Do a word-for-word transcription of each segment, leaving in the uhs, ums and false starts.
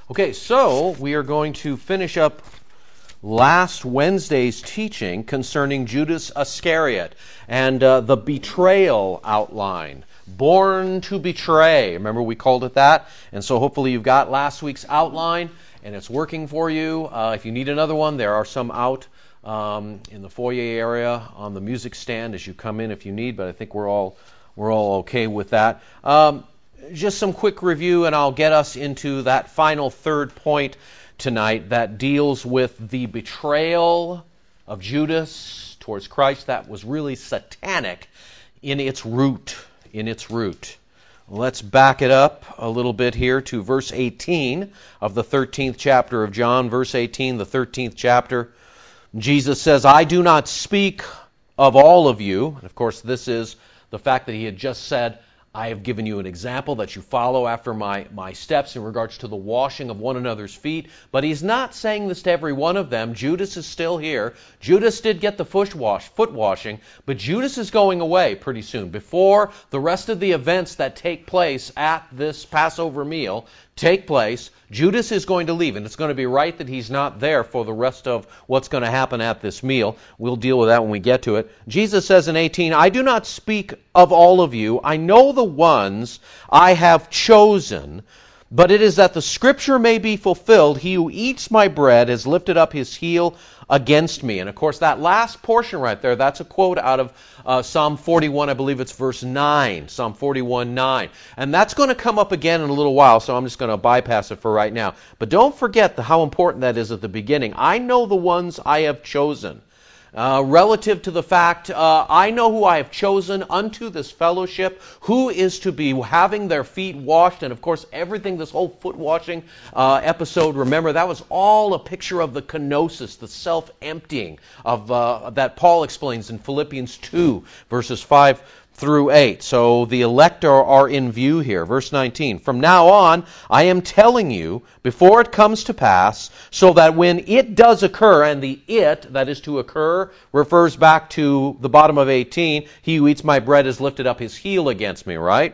Okay, so we are going to finish up last Wednesday's teaching concerning Judas Iscariot and uh, the betrayal outline. Born to betray. Remember we called it that? And so hopefully you've got last week's outline and it's working for you. Uh, if you need another one, there are some out um, in the foyer area on the music stand as you come in if you need, but I think we're all we're all okay with that. Um, just some quick review and I'll get us into that final third point tonight that deals with the betrayal of Judas towards Christ. That was really satanic in its root. In its root. Let's back it up a little bit here to verse eighteen of the thirteenth chapter of John. Verse eighteen, the thirteenth chapter. Jesus says, I do not speak of all of you. And of course, this is the fact that he had just said, I have given you an example that you follow after my, my steps in regards to the washing of one another's feet. But he's not saying this to every one of them. Judas is still here. Judas did get the foot wash, foot washing, but Judas is going away pretty soon. Before the rest of the events that take place at this Passover meal take place, Judas is going to leave, and it's going to be right that he's not there for the rest of what's going to happen at this meal. We'll deal with that when we get to it. Jesus says in eighteen, I do not speak of all of you. I know the ones I have chosen, but it is that the scripture may be fulfilled. He who eats my bread has lifted up his heel against me. And of course, that last portion right there, that's a quote out of uh, Psalm forty-one, I believe it's verse nine, Psalm forty-one, nine. And that's going to come up again in a little while, so I'm just going to bypass it for right now. But don't forget the, how important that is at the beginning. I know the ones I have chosen. Uh, relative to the fact, uh, I know who I have chosen unto this fellowship, who is to be having their feet washed, and of course everything, this whole foot washing uh, episode, remember, that was all a picture of the kenosis, the self-emptying of uh, that Paul explains in Philippians two, verses five through eight. So the elect are, are in view here. Verse nineteen, from now on, I am telling you, before it comes to pass, so that when it does occur, and the it that is to occur refers back to the bottom of eighteen, he who eats my bread has lifted up his heel against me, right?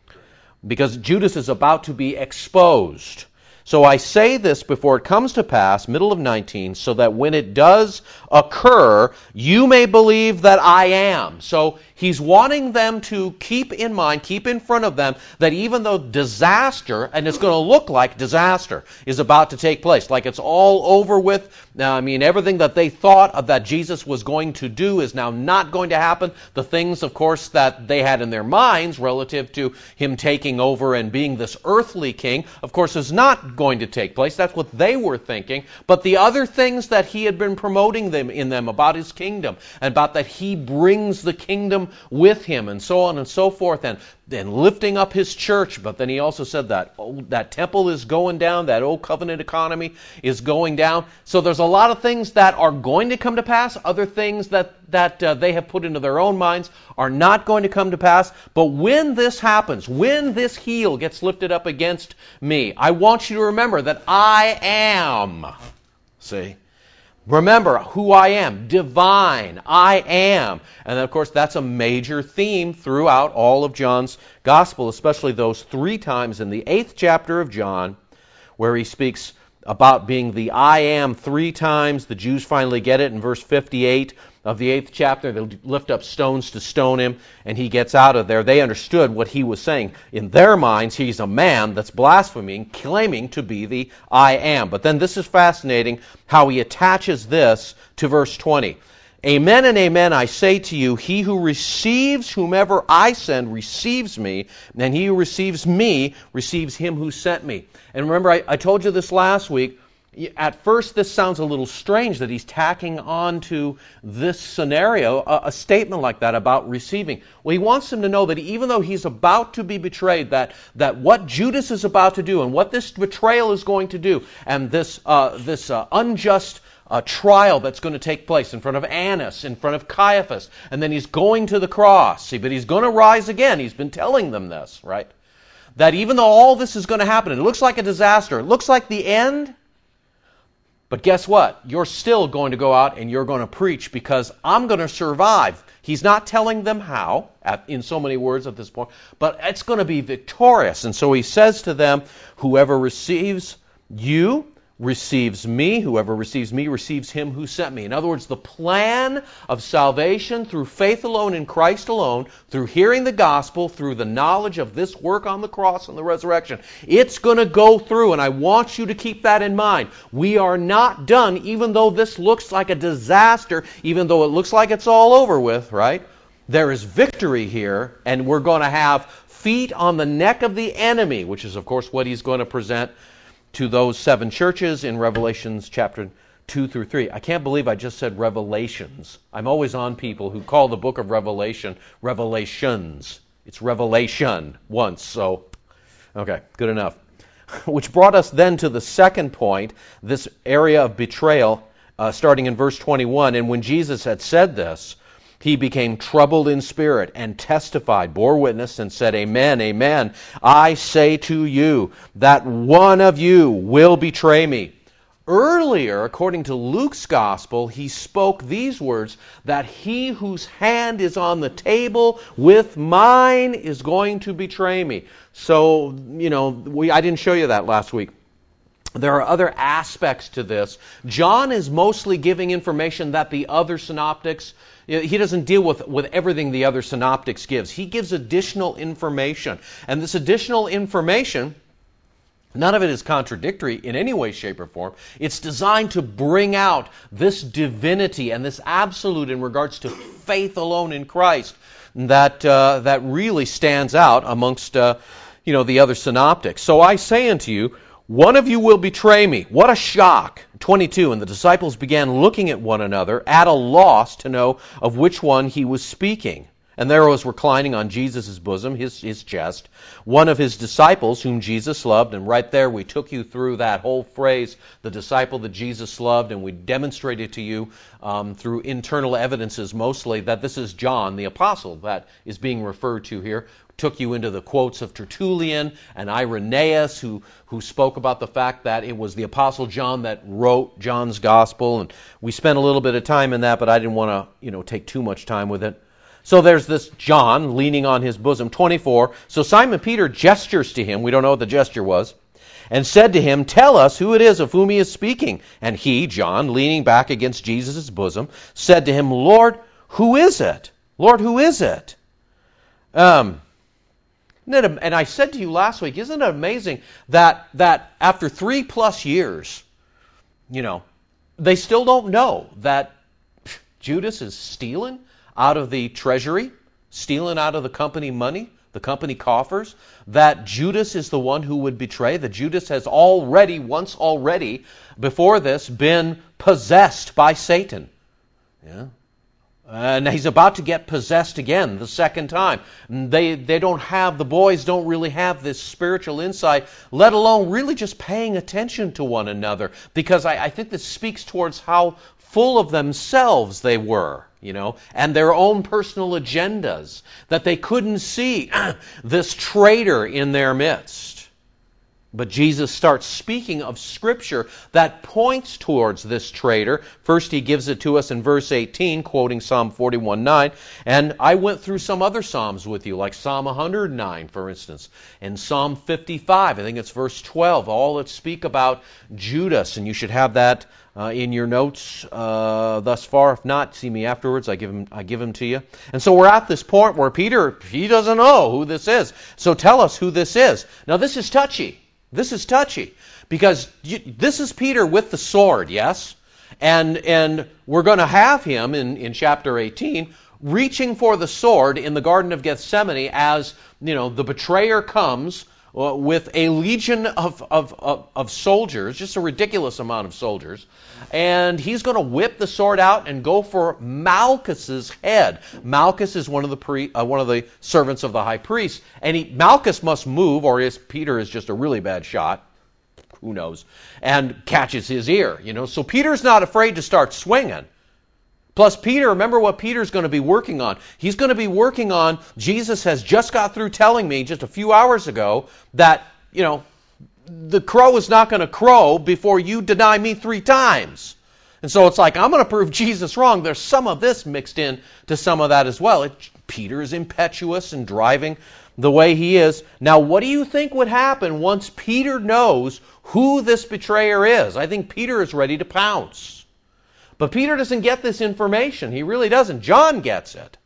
Because Judas is about to be exposed. So I say this before it comes to pass, middle of nineteen, so that when it does occur, you may believe that I am. So he's wanting them to keep in mind, keep in front of them, that even though disaster, and it's going to look like disaster, is about to take place, like it's all over with. Now, I mean, everything that they thought of that Jesus was going to do is now not going to happen. The things, of course, that they had in their minds relative to him taking over and being this earthly king, of course, is not going to take place. That's what they were thinking. But the other things that he had been promoting them in them about his kingdom, and about that he brings the kingdom with him, and so on and so forth, and then lifting up his church. But then he also said that oh, that temple is going down, that old covenant economy is going down. So there's a lot of things that are going to come to pass. Other things that, that uh, they have put into their own minds are not going to come to pass. But when this happens, when this heel gets lifted up against me, I want you to remember that I am. See? Remember who I am, divine, I am. And of course that's a major theme throughout all of John's gospel, especially those three times in the eighth chapter of John where he speaks about being the I am three times. The Jews finally get it in verse fifty-eight of the eighth chapter. They'll lift up stones to stone him, and he gets out of there. They understood what he was saying. In their minds, he's a man that's blaspheming, claiming to be the I am. But then this is fascinating, how he attaches this to verse twenty. Amen and amen, I say to you, he who receives whomever I send receives me, and he who receives me receives him who sent me. And remember, I, I told you this last week. At first, this sounds a little strange that he's tacking on to this scenario a, a statement like that about receiving. Well, he wants them to know that even though he's about to be betrayed, that, that what Judas is about to do and what this betrayal is going to do, and this, uh, this uh, unjust uh, trial that's going to take place in front of Annas, in front of Caiaphas, and then he's going to the cross. See, but he's going to rise again. He's been telling them this, right? That even though all this is going to happen, it looks like a disaster, it looks like the end. But guess what? You're still going to go out and you're going to preach because I'm going to survive. He's not telling them how, at, in so many words at this point, but it's going to be victorious. And so he says to them, whoever receives You receives me. Whoever receives me receives him who sent me. In other words, the plan of salvation through faith alone in Christ alone, through hearing the gospel, through the knowledge of this work on the cross and the resurrection, it's going to go through, and I want you to keep that in mind. We are not done, even though this looks like a disaster, even though it looks like it's all over with, right? There is victory here, and we're going to have feet on the neck of the enemy, which is, of course, what he's going to present to those seven churches in Revelations chapter two through three. I can't believe I just said Revelations. I'm always on people who call the book of Revelation Revelations. It's Revelation once, so okay, good enough. Which brought us then to the second point, this area of betrayal, uh, starting in verse twenty-one. And when Jesus had said this, he became troubled in spirit and testified, bore witness, and said, Amen, amen. I say to you that one of you will betray me. Earlier, according to Luke's gospel, he spoke these words, that he whose hand is on the table with mine is going to betray me. So, you know, we I didn't show you that last week. There are other aspects to this. John is mostly giving information that the other synoptics, he doesn't deal with, with everything the other synoptics gives. He gives additional information. And this additional information, none of it is contradictory in any way, shape, or form. It's designed to bring out this divinity and this absolute in regards to faith alone in Christ that uh, that really stands out amongst uh, you know the other synoptics. So I say unto you, one of you will betray me. What a shock. twenty-two, and the disciples began looking at one another, at a loss to know of which one he was speaking. And there was reclining on Jesus' bosom, his, his chest, one of his disciples whom Jesus loved. And right there we took you through that whole phrase, the disciple that Jesus loved, and we demonstrated to you um, through internal evidences mostly that this is John, the apostle, that is being referred to here. Took you into the quotes of Tertullian and Irenaeus, who, who spoke about the fact that it was the Apostle John that wrote John's Gospel. And we spent a little bit of time in that, but I didn't want to, you know, take too much time with it. So there's this John leaning on his bosom. twenty-four. So Simon Peter gestures to him, we don't know what the gesture was, and said to him, Tell us who it is of whom he is speaking. And he, John, leaning back against Jesus' bosom, said to him, Lord, who is it? Lord, who is it? Um... And I said to you last week, isn't it amazing that that after three plus years, you know, they still don't know that Judas is stealing out of the treasury, stealing out of the company money, the company coffers, that Judas is the one who would betray, that Judas has already, once already, before this, been possessed by Satan. Yeah. And he's about to get possessed again the second time. They they don't have, the boys don't really have this spiritual insight, let alone really just paying attention to one another. Because I, I think this speaks towards how full of themselves they were, you know, and their own personal agendas, that they couldn't see this traitor in their midst. But Jesus starts speaking of Scripture that points towards this traitor. First, he gives it to us in verse eighteen, quoting Psalm forty-one nine. And I went through some other Psalms with you, like Psalm one hundred nine, for instance, and Psalm fifty-five. I think it's verse twelve, all that speak about Judas. And you should have that uh, in your notes uh, thus far. If not, see me afterwards. I give him, I give him to you. And so we're at this point where Peter, he doesn't know who this is. So tell us who this is. Now, this is touchy. This is touchy, because you, this is Peter with the sword, yes? And and we're going to have him in, in chapter eighteen reaching for the sword in the Garden of Gethsemane as, you know, the betrayer comes uh, with a legion of, of, of, of soldiers, just a ridiculous amount of soldiers, and he's going to whip the sword out and go for Malchus's head. Malchus is one of the pre, uh, one of the servants of the high priest, and he, Malchus must move, or is Peter is just a really bad shot, who knows, and catches his ear. You know, so Peter's not afraid to start swinging. Plus, Peter, remember what Peter's going to be working on. He's going to be working on, Jesus has just got through telling me just a few hours ago that, you know, the crow is not going to crow before you deny me three times. And so it's like, I'm going to prove Jesus wrong. There's some of this mixed in to some of that as well. It, Peter is impetuous and driving the way he is. Now, what do you think would happen once Peter knows who this betrayer is? I think Peter is ready to pounce. But Peter doesn't get this information. He really doesn't. John gets it.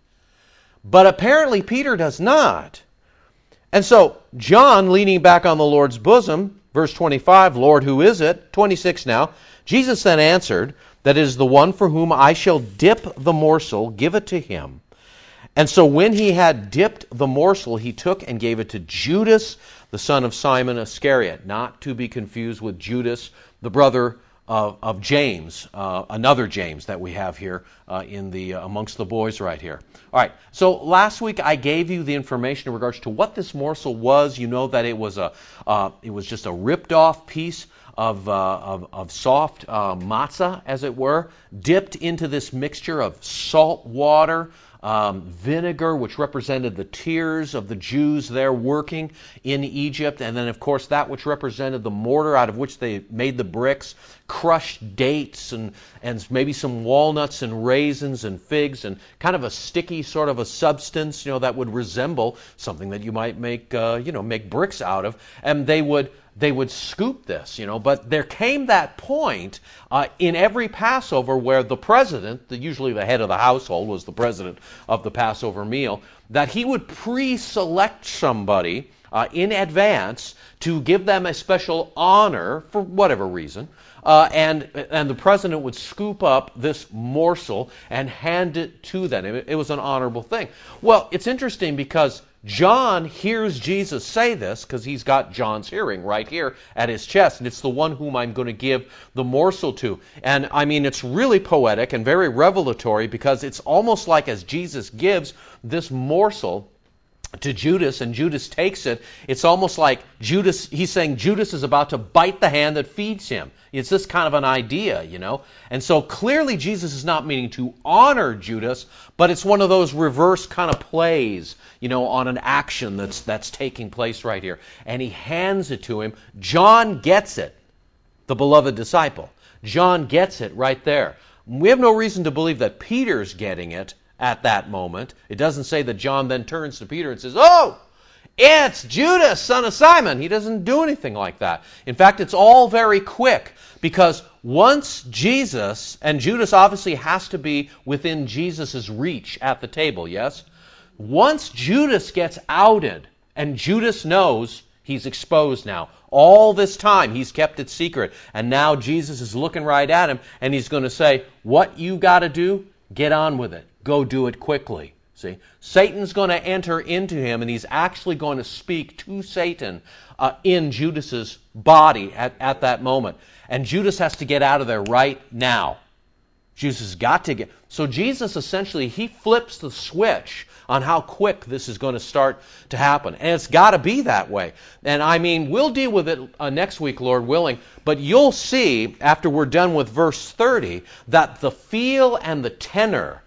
But apparently Peter does not. And so, John, leaning back on the Lord's bosom, verse twenty-five, Lord, who is it? twenty-six now. Jesus then answered, that is the one for whom I shall dip the morsel, give it to him. And so when he had dipped the morsel, he took and gave it to Judas, the son of Simon Iscariot, not to be confused with Judas, the brother of, of James, uh, another James that we have here uh, in the uh, amongst the boys right here. All right, so last week I gave you the information in regards to what this morsel was. You know that it was a uh, it was just a ripped off piece of, uh, of, of soft uh, matzah, as it were, dipped into this mixture of salt water, um, vinegar, which represented the tears of the Jews there working in Egypt, and then, of course, that which represented the mortar out of which they made the bricks, crushed dates and, and maybe some walnuts and raisins and figs, and kind of a sticky sort of a substance, you know, that would resemble something that you might make, uh, you know, make bricks out of, and they would They would scoop this, you know, but there came that point uh, in every Passover where the president, the, usually the head of the household was the president of the Passover meal, that he would pre-select somebody uh, in advance to give them a special honor for whatever reason, uh, and and the president would scoop up this morsel and hand it to them. It, it was an honorable thing. Well, it's interesting because John hears Jesus say this because he's got John's hearing right here at his chest, and it's the one whom I'm going to give the morsel to. And I mean, it's really poetic and very revelatory because it's almost like as Jesus gives this morsel to Judas and Judas takes it, it's almost like Judas, he's saying Judas is about to bite the hand that feeds him. It's this kind of an idea, you know. And so clearly Jesus is not meaning to honor Judas, but it's one of those reverse kind of plays, you know, on an action that's that's taking place right here. And he hands it to him. John gets it, the beloved disciple. John gets it right there. We have no reason to believe that Peter's getting it at that moment. It doesn't say that John then turns to Peter and says, "Oh, it's Judas, son of Simon." He doesn't do anything like that. In fact, it's all very quick because once Jesus, and Judas obviously has to be within Jesus' reach at the table, yes? Once Judas gets outed, and Judas knows he's exposed now, all this time he's kept it secret, and now Jesus is looking right at him, and he's going to say, what you got to do, get on with it. Go do it quickly. See, Satan's going to enter into him, and he's actually going to speak to Satan uh, in Judas's body at, at that moment. And Judas has to get out of there right now. Judas has got to get... So Jesus essentially, he flips the switch on how quick this is going to start to happen. And it's got to be that way. And I mean, we'll deal with it uh, next week, Lord willing. But you'll see, after we're done with verse thirty, that the feel and the tenor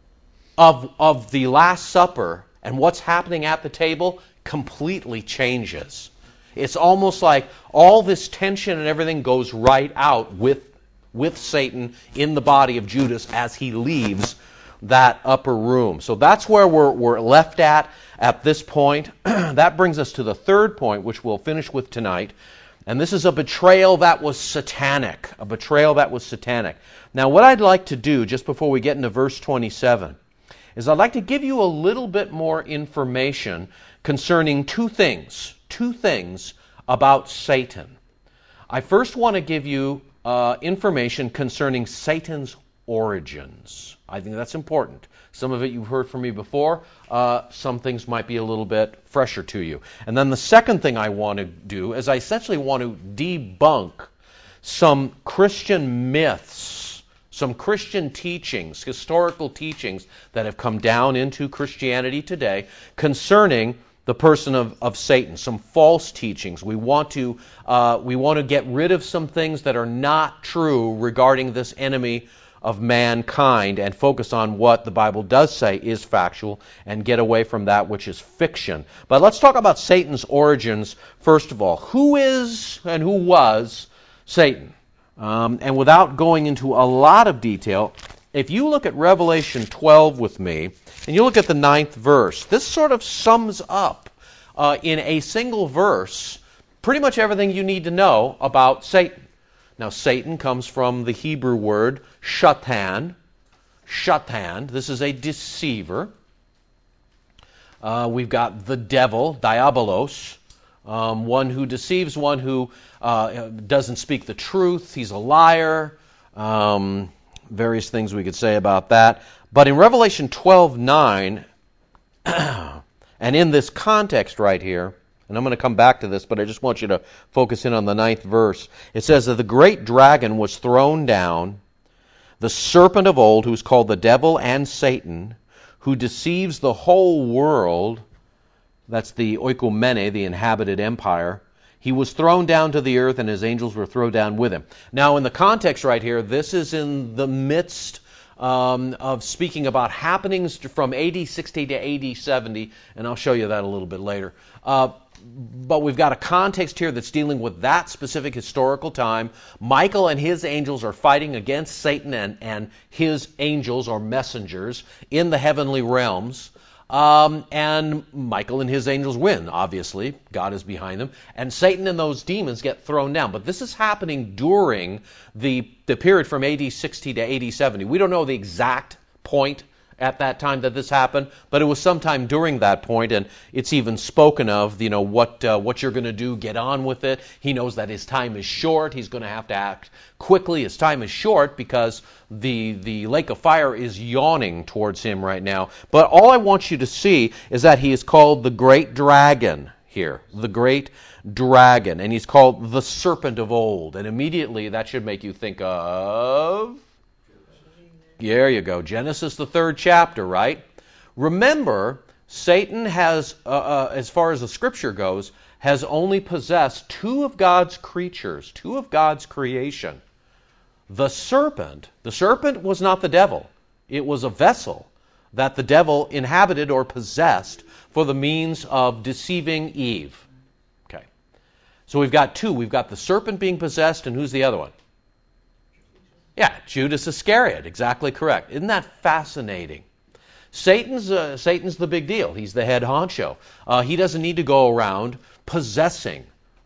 of, of the Last Supper and what's happening at the table completely changes. It's almost like all this tension and everything goes right out with, with Satan in the body of Judas as he leaves that upper room. So that's where we're, we're left at at this point. That brings us to the third point, which we'll finish with tonight. And this is a betrayal that was satanic. A betrayal that was satanic. Now, what I'd like to do, just before we get into verse twenty-seven, is I'd like to give you a little bit more information concerning two things. Two things about Satan. I first want to give you uh, information concerning Satan's origins. I think that's important. Some of it you've heard from me before. Uh, some things might be a little bit fresher to you. And then the second thing I want to do is I essentially want to debunk some Christian myths, some Christian teachings, historical teachings that have come down into Christianity today concerning the person of, of Satan, some false teachings. We want to uh, we want to get rid of some things that are not true regarding this enemy of mankind and focus on what the Bible does say is factual and get away from that which is fiction. But let's talk about Satan's origins first of all. Who is and who was Satan? Um, and without going into a lot of detail, if you look at Revelation twelve with me, and you look at the ninth verse, this sort of sums up uh, in a single verse pretty much everything you need to know about Satan. Now, Satan comes from the Hebrew word shatan. Shatan. This is a deceiver. Uh, we've got the devil, diabolos, um, one who deceives, one who uh, doesn't speak the truth. He's a liar. Um, various things we could say about that. But in Revelation twelve nine, and in this context right here, and I'm going to come back to this, but I just want you to focus in on the ninth verse. It says that the great dragon was thrown down, the serpent of old, who's called the devil and Satan, who deceives the whole world. That's the oikomene, the inhabited empire. He was thrown down to the earth, and his angels were thrown down with him. Now, in the context right here, this is in the midst um, of speaking about happenings from A D sixty to A D seventy, and I'll show you that a little bit later. Uh, But we've got a context here that's dealing with that specific historical time. Michael and his angels are fighting against Satan and, and his angels or messengers in the heavenly realms. Um, and Michael and his angels win, obviously. God is behind them. And Satan and those demons get thrown down. But this is happening during the, the period from A D sixty to A D seventy. We don't know the exact point at that time that this happened, but it was sometime during that point, and it's even spoken of, you know, what uh, what you're going to do, get on with it. He knows that his time is short. He's going to have to act quickly. His time is short because the the lake of fire is yawning towards him right now. But all I want you to see is that he is called the great dragon here, the great dragon, and he's called the serpent of old, and immediately that should make you think of... There you go. Genesis, the third chapter, right? Remember, Satan has, uh, uh, as far as the Scripture goes, has only possessed two of God's creatures, two of God's creation. The serpent, the serpent was not the devil. It was a vessel that the devil inhabited or possessed for the means of deceiving Eve. Okay. So we've got two. We've got the serpent being possessed, and who's the other one? Yeah, Judas Iscariot, exactly correct. Isn't that fascinating? Satan's uh, Satan's the big deal. He's the head honcho. Uh, he doesn't need to go around possessing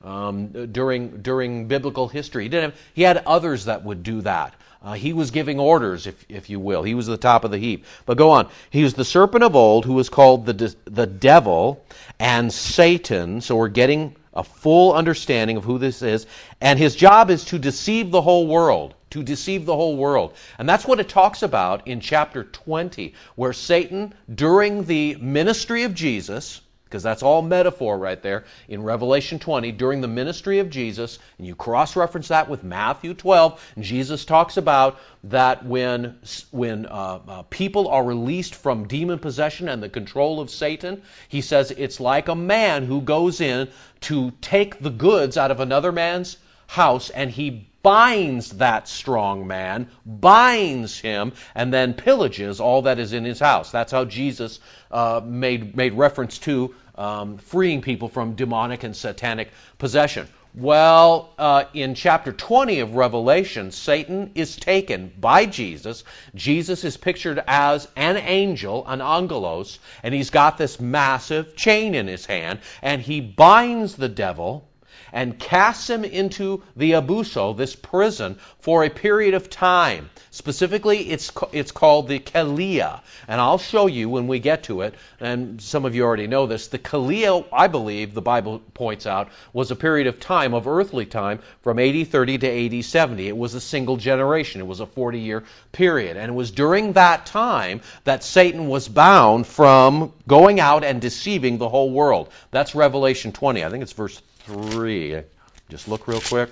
um, during during biblical history. He didn't have, he had others that would do that. Uh, he was giving orders, if if you will. He was the top of the heap. But go on. He was the serpent of old, who was called the the devil and Satan. So we're getting a full understanding of who this is. And his job is to deceive the whole world. To deceive the whole world. And that's what it talks about in chapter twenty, where Satan, during the ministry of Jesus, because that's all metaphor right there, in Revelation twenty, during the ministry of Jesus, and you cross-reference that with Matthew twelve, and Jesus talks about that when, when uh, uh, people are released from demon possession and the control of Satan, he says it's like a man who goes in to take the goods out of another man's house, and he binds that strong man, binds him, and then pillages all that is in his house. That's how Jesus uh, made made reference to um, freeing people from demonic and satanic possession. Well, uh, in chapter twenty of Revelation, Satan is taken by Jesus. Jesus is pictured as an angel, an angelos, and he's got this massive chain in his hand, and he binds the devil and casts him into the abuso, this prison, for a period of time. Specifically, it's it's called the Kalia. And I'll show you when we get to it, and some of you already know this. The Kalia, I believe, the Bible points out, was a period of time, of earthly time, from A D thirty to A D seventy. It was a single generation. It was a forty-year period. And it was during that time that Satan was bound from going out and deceiving the whole world. That's Revelation twenty. I think it's verse three. Just look real quick.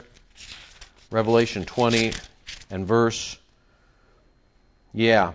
Revelation twenty and verse... Yeah.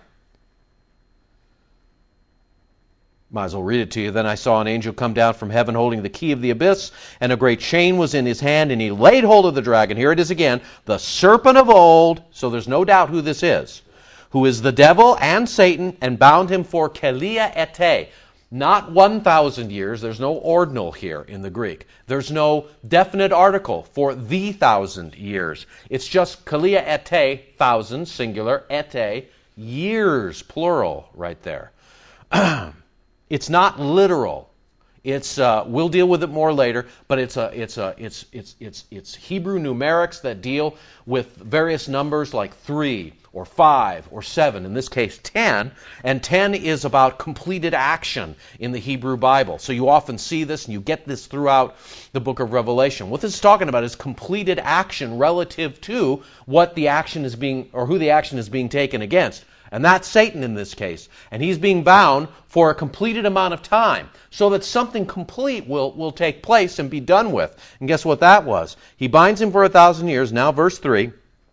Might as well read it to you. Then I saw an angel come down from heaven holding the key of the abyss, and a great chain was in his hand, and he laid hold of the dragon. Here it is again. The serpent of old, so there's no doubt who this is, who is the devil and Satan, and bound him for Kalia ete. Not one thousand years. There's no ordinal here in the Greek. There's no definite article for the thousand years. It's just Kalia ete, thousand, singular, ete, years, plural, right there. It's not literal. It's uh, we'll deal with it more later, but it's a it's a it's it's it's it's Hebrew numerics that deal with various numbers like three or five or seven. In this case, ten, and ten is about completed action in the Hebrew Bible. So you often see this, and you get this throughout the book of Revelation. What this is talking about is completed action relative to what the action is being, or who the action is being taken against. And that's Satan in this case. And he's being bound for a completed amount of time so that something complete will, will take place and be done with. And guess what that was? He binds him for a thousand years. Now verse three.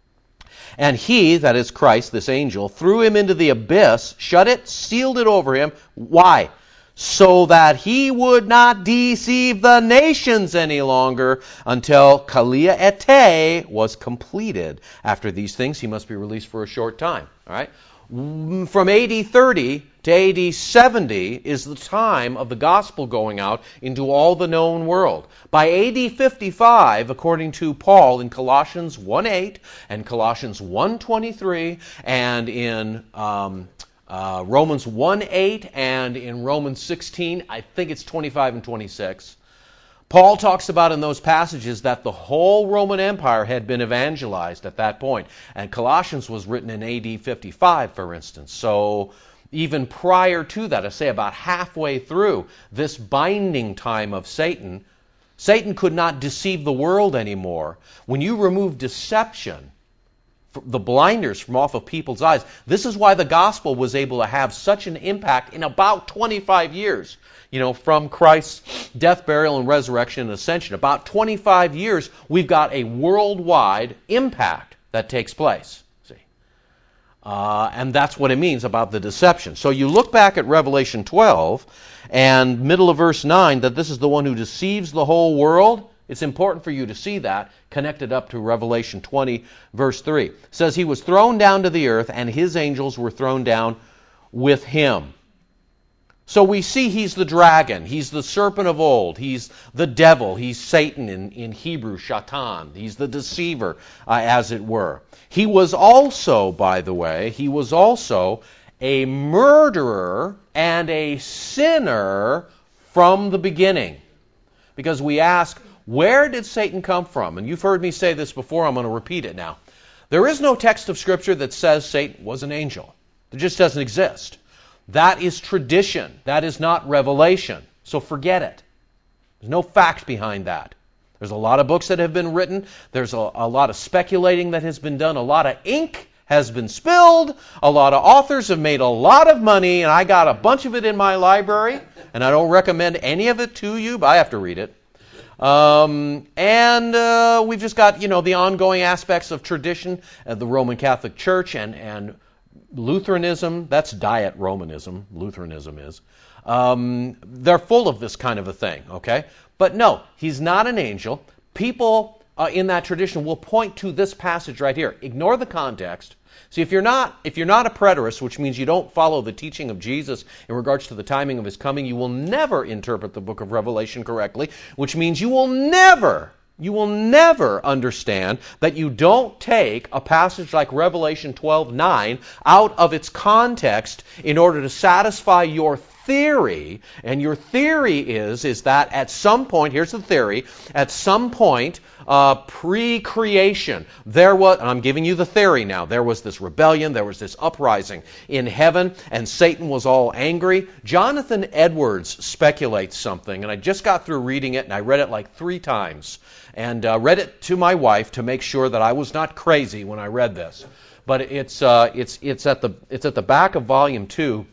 And he, that is Christ, this angel, threw him into the abyss, shut it, sealed it over him. Why? So that he would not deceive the nations any longer until Kalia Ete was completed. After these things, he must be released for a short time. All right? From A D thirty to A D seventy is the time of the gospel going out into all the known world. By A D fifty-five, according to Paul in Colossians one eight and Colossians one twenty-three and in um, uh, Romans one eight and in Romans sixteen, I think it's twenty-five and twenty-six, Paul talks about in those passages that the whole Roman Empire had been evangelized at that point. And Colossians was written in A D fifty-five, for instance. So even prior to that, I say about halfway through this binding time of Satan, Satan could not deceive the world anymore. When you remove deception, the blinders from off of people's eyes, this is why the gospel was able to have such an impact in about twenty-five years. You know, from Christ's death, burial, and resurrection and ascension. About twenty-five years, we've got a worldwide impact that takes place. See, uh, and that's what it means about the deception. So you look back at Revelation twelve, and middle of verse nine, that this is the one who deceives the whole world. It's important for you to see that connected up to Revelation twenty, verse three. It says, he was thrown down to the earth, and his angels were thrown down with him. So we see he's the dragon, he's the serpent of old, he's the devil, he's Satan in, in Hebrew, Shatan, he's the deceiver, uh, as it were. He was also, by the way, he was also a murderer and a sinner from the beginning. Because we ask, where did Satan come from? And you've heard me say this before, I'm going to repeat it now. There is no text of Scripture that says Satan was an angel. It just doesn't exist. That is tradition. That is not revelation. So forget it. There's no fact behind that. There's a lot of books that have been written. There's a, a lot of speculating that has been done. A lot of ink has been spilled. A lot of authors have made a lot of money, and I got a bunch of it in my library, and I don't recommend any of it to you, but I have to read it. Um, and uh, we've just got, you know, the ongoing aspects of tradition, uh, the Roman Catholic Church and and Lutheranism, that's diet Romanism, Lutheranism is. Um, they're full of this kind of a thing, okay? But no, he's not an angel. People uh, in that tradition will point to this passage right here. Ignore the context. See, if you're not if you're not a preterist, which means you don't follow the teaching of Jesus in regards to the timing of his coming, you will never interpret the book of Revelation correctly, which means you will never You will never understand that you don't take a passage like Revelation twelve nine out of its context in order to satisfy your theory. And your theory is, is that at some point, here's the theory, at some point, uh, pre-creation, there was, and I'm giving you the theory now, there was this rebellion, there was this uprising in heaven, and Satan was all angry. Jonathan Edwards speculates something, and I just got through reading it, and I read it like three times. And uh, read it to my wife to make sure that I was not crazy when I read this. But it's uh, it's it's at the it's at the back of volume two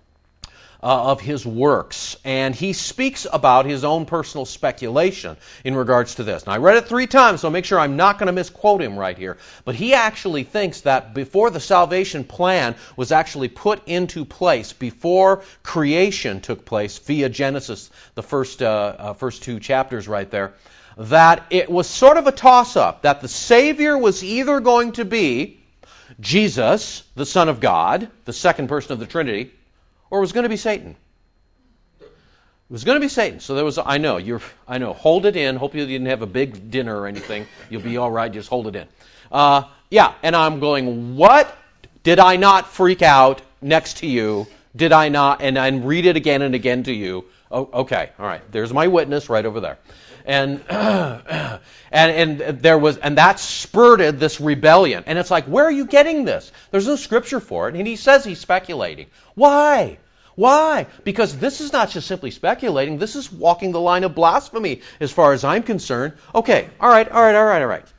uh, of his works, and he speaks about his own personal speculation in regards to this. Now I read it three times, so make sure I'm not going to misquote him right here. But he actually thinks that before the salvation plan was actually put into place, before creation took place via Genesis, the first uh, uh, first two chapters right there, that it was sort of a toss-up, that the Savior was either going to be Jesus, the Son of God, the second person of the Trinity, or it was going to be Satan. It was going to be Satan. So there was, I know, you're, I know, hold it in. Hope you didn't have a big dinner or anything. You'll be all right. Just hold it in. Uh, yeah, and I'm going, what? Did I not freak out next to you? Did I not? And I read it again and again to you. Oh, okay, all right. There's my witness right over there. And, and and there was and that spurred this rebellion. And it's like, where are you getting this? There's no scripture for it. And he says he's speculating. Why? Why? Because this is not just simply speculating. This is walking the line of blasphemy as far as I'm concerned. Okay, all right, all right, all right, all right.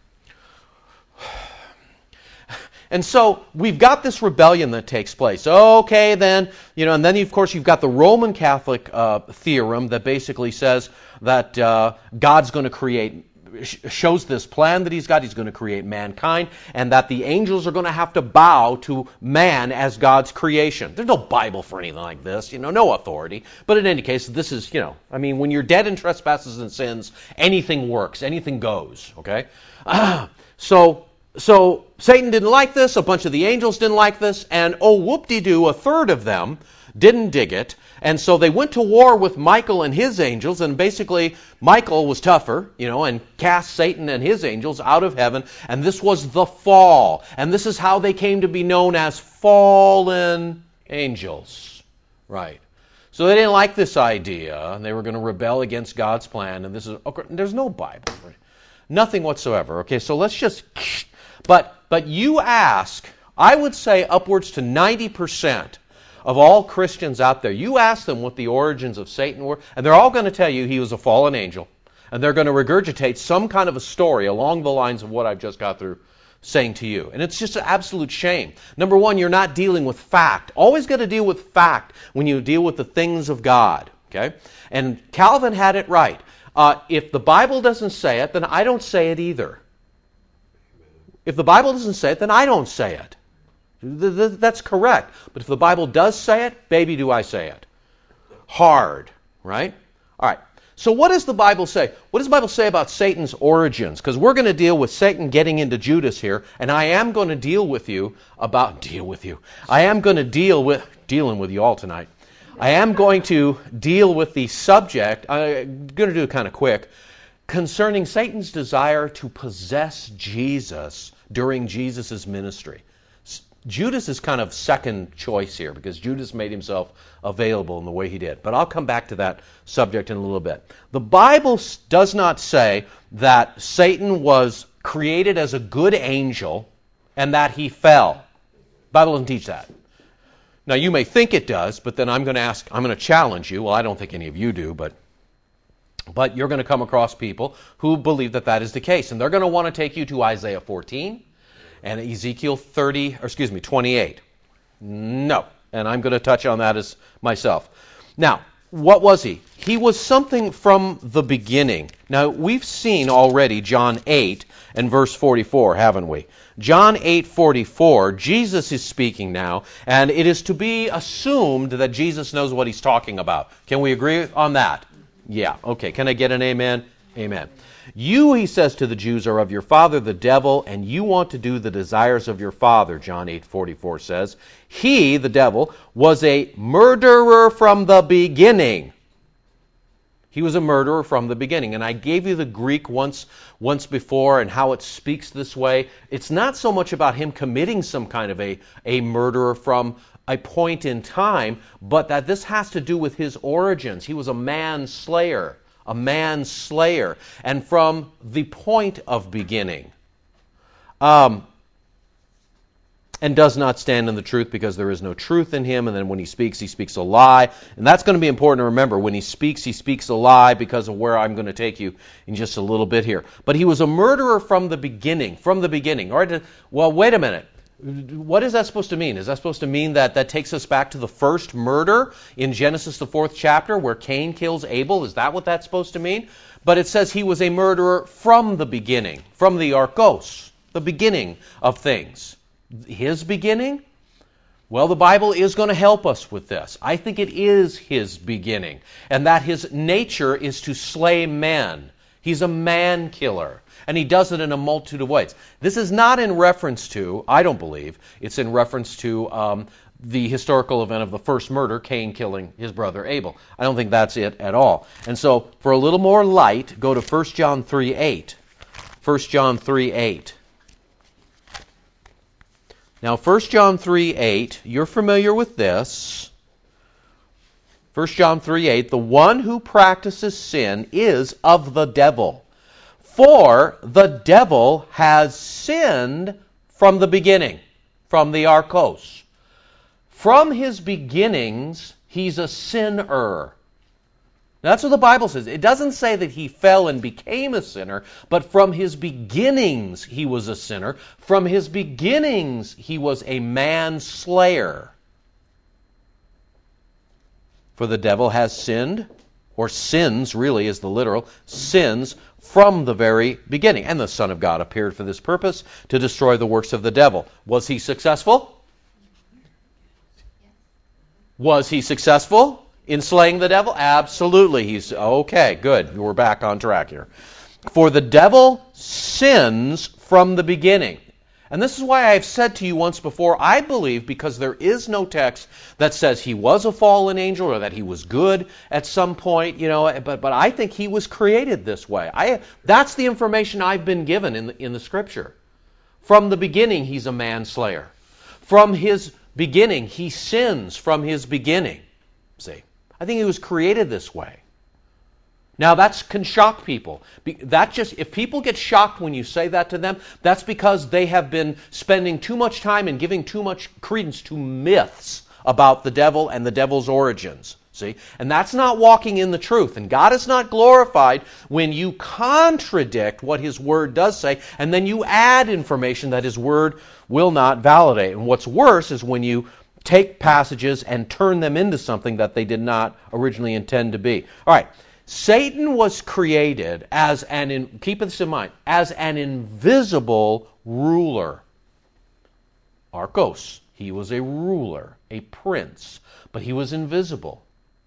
And so we've got this rebellion that takes place. Okay, then, you know, and then of course you've got the Roman Catholic uh, theorem that basically says that uh, God's going to create, shows this plan that he's got, he's going to create mankind, and that the angels are going to have to bow to man as God's creation. There's no Bible for anything like this, you know, no authority. But in any case, this is, you know, I mean, when you're dead in trespasses and sins, anything works, anything goes, okay? Uh, so... So Satan didn't like this, a bunch of the angels didn't like this, and oh whoop-de-doo, a third of them didn't dig it. And so they went to war with Michael and his angels, and basically Michael was tougher, you know, and cast Satan and his angels out of heaven, and this was the fall. And this is how they came to be known as fallen angels. Right. So they didn't like this idea, and they were going to rebel against God's plan, and this is, okay, there's no Bible. Nothing whatsoever. Okay, so let's just... But but you ask, I would say upwards to ninety percent of all Christians out there, you ask them what the origins of Satan were, and they're all going to tell you he was a fallen angel. And they're going to regurgitate some kind of a story along the lines of what I've just got through saying to you. And it's just an absolute shame. Number one, you're not dealing with fact. Always got to deal with fact when you deal with the things of God. Okay? And Calvin had it right. Uh, if the Bible doesn't say it, then I don't say it either. If the Bible doesn't say it, then I don't say it. That's correct. But if the Bible does say it, baby, do I say it. Hard, right? All right. So what does the Bible say? What does the Bible say about Satan's origins? Because we're going to deal with Satan getting into Judas here, and I am going to deal with you about, deal with you. I am going to deal with, dealing with you all tonight. I am going to deal with the subject, I'm going to do it kind of quick, concerning Satan's desire to possess Jesus during Jesus' ministry. Judas is kind of second choice here because Judas made himself available in the way he did. But I'll come back to that subject in a little bit. The Bible does not say that Satan was created as a good angel and that he fell. The Bible doesn't teach that. Now you may think it does, but then I'm going to ask, I'm going to challenge you. Well, I don't think any of you do, but But you're going to come across people who believe that that is the case. And they're going to want to take you to Isaiah fourteen and Ezekiel thirty, or excuse me, twenty-eight. No. And I'm going to touch on that as myself. Now, what was he? He was something from the beginning. Now, we've seen already John eight and verse forty-four, haven't we? John eight forty-four, Jesus is speaking now, and it is to be assumed that Jesus knows what he's talking about. Can we agree on that? Yeah, okay. Can I get an amen? Amen. You, he says to the Jews, are of your father the devil, and you want to do the desires of your father, John eight forty-four says. He, the devil, was a murderer from the beginning. He was a murderer from the beginning. And I gave you the Greek once, once before and how it speaks this way. It's not so much about him committing some kind of a, a murderer from a point in time, but that this has to do with his origins. He was a man-slayer, a man-slayer, and from the point of beginning. Um, and does not stand in the truth because there is no truth in him, and then when he speaks, he speaks a lie. And that's going to be important to remember. When he speaks, he speaks a lie because of where I'm going to take you in just a little bit here. But he was a murderer from the beginning, from the beginning. All right, well, wait a minute. What is that supposed to mean? Is that supposed to mean that that takes us back to the first murder in Genesis, the fourth chapter, where Cain kills Abel? Is that what that's supposed to mean? But it says he was a murderer from the beginning, from the archos, the beginning of things. His beginning? Well, the Bible is going to help us with this. I think it is his beginning, and that his nature is to slay men. He's a man killer. And he does it in a multitude of ways. This is not in reference to, I don't believe, it's in reference to um, the historical event of the first murder, Cain killing his brother Abel. I don't think that's it at all. And so, for a little more light, go to First John three eight. First John three eight. Now, First John three eight, you're familiar with this. First John three eight, the one who practices sin is of the devil. For the devil has sinned from the beginning, from the archos. From his beginnings, he's a sinner. That's what the Bible says. It doesn't say that he fell and became a sinner, but from his beginnings he was a sinner. From his beginnings he was a manslayer. For the devil has sinned, or sins really is the literal, sins from the very beginning. And the Son of God appeared for this purpose, to destroy the works of the devil. Was he successful? Was he successful in slaying the devil? Absolutely. He's okay, good. We're back on track here. For the devil sins from the beginning. And this is why I've said to you once before, I believe, because there is no text that says he was a fallen angel or that he was good at some point, you know, but but I think he was created this way. I that's the information I've been given in the, in the Scripture. From the beginning, he's a manslayer. From his beginning, he sins from his beginning. See, I think he was created this way. Now that can shock people. That just if people get shocked when you say that to them, that's because they have been spending too much time and giving too much credence to myths about the devil and the devil's origins. See? And that's not walking in the truth. And God is not glorified when you contradict what His Word does say, and then you add information that His Word will not validate. And what's worse is when you take passages and turn them into something that they did not originally intend to be. All right. Satan was created as an, in, keep this in mind, as an invisible ruler. Archos. He was a ruler, a prince, but he was invisible.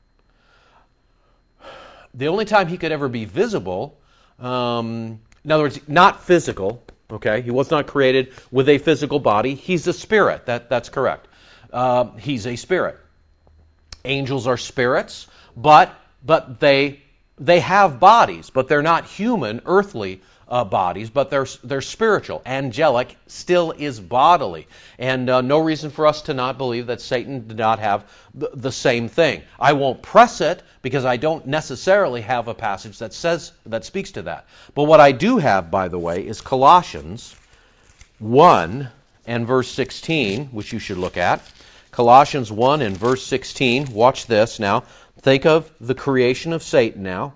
The only time he could ever be visible, um, in other words, not physical, okay? He was not created with a physical body. He's a spirit. That, that's correct. Uh, he's a spirit. Angels are spirits, but but they they have bodies, but they're not human, earthly uh, bodies, but they're they're spiritual. Angelic still is bodily, and uh, no reason for us to not believe that Satan did not have the, the same thing. I won't press it because I don't necessarily have a passage that says that speaks to that. But what I do have, by the way, is Colossians one and verse sixteen, which you should look at. Colossians one and verse sixteen. Watch this now. Think of the creation of Satan now.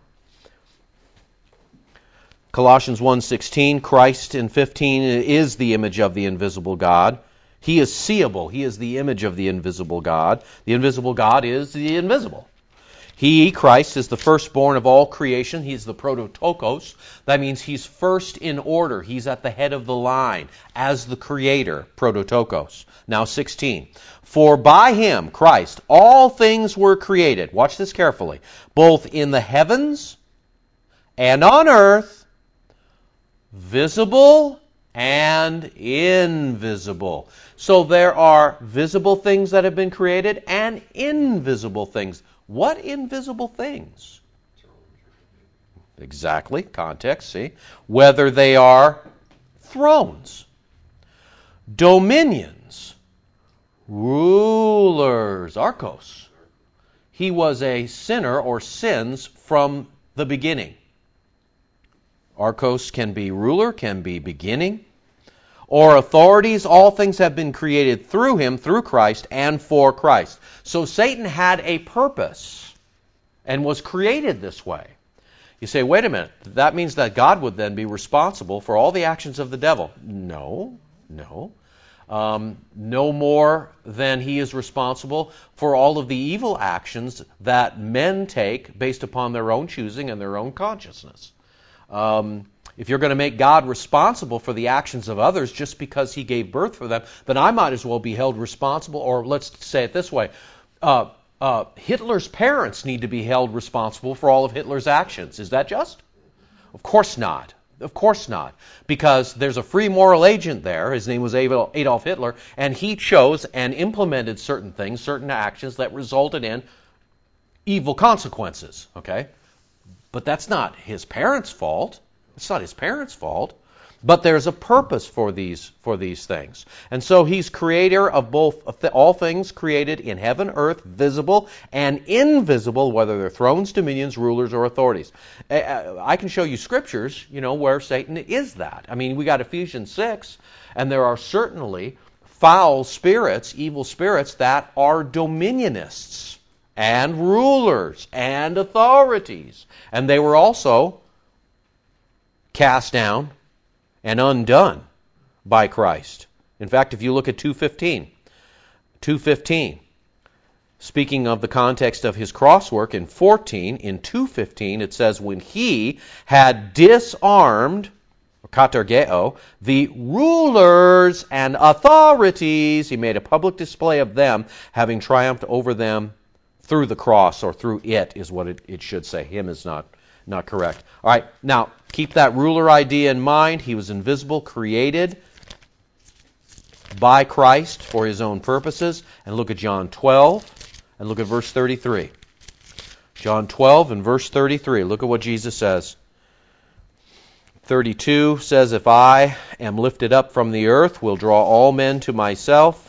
Colossians one sixteen, Christ in fifteen is the image of the invisible God. He is seeable. He is the image of the invisible God. The invisible God is the invisible. He, Christ, is the firstborn of all creation. He is the prototokos. That means he's first in order. He's at the head of the line as the creator, prototokos. Now sixteen. For by him, Christ, all things were created. Watch this carefully. Both in the heavens and on earth, visible and invisible. So there are visible things that have been created and invisible things. What invisible things? Exactly, context, see? Whether they are thrones, dominions, rulers, archos. He was a sinner or sins from the beginning. Archos can be ruler, can be beginning. Or authorities, all things have been created through him, through Christ, and for Christ. So Satan had a purpose and was created this way. You say, wait a minute, that means that God would then be responsible for all the actions of the devil. No, no. Um, no more than he is responsible for all of the evil actions that men take based upon their own choosing and their own consciousness. Um, if you're going to make God responsible for the actions of others just because he gave birth for them, then I might as well be held responsible, or let's say it this way, uh, uh, Hitler's parents need to be held responsible for all of Hitler's actions. Is that just? Of course not. Of course not. Because there's a free moral agent there. His name was Adolf Hitler, and he chose and implemented certain things, certain actions that resulted in evil consequences. Okay? But that's not his parents' fault. It's not his parents' fault. But there's a purpose for these for these things. And so he's creator of both all things created in heaven, earth, visible and invisible, whether they're thrones, dominions, rulers, or authorities. I can show you scriptures, you know, where Satan is that. I mean, we got Ephesians six, and there are certainly foul spirits, evil spirits, that are dominionists and rulers and authorities. And they were also cast down and undone by Christ. In fact, if you look at two fifteen, two fifteen, speaking of the context of his cross work in fourteen, in two fifteen it says, when he had disarmed, or katargeo, the rulers and authorities, he made a public display of them, having triumphed over them through the cross, or through it is what it, it should say. Him is not Not correct. All right, now keep that ruler idea in mind. He was invisible, created by Christ for his own purposes. And look at John twelve, and look at verse thirty-three. John twelve and verse thirty-three. Look at what Jesus says. thirty-two says, if I am lifted up from the earth, will draw all men to myself.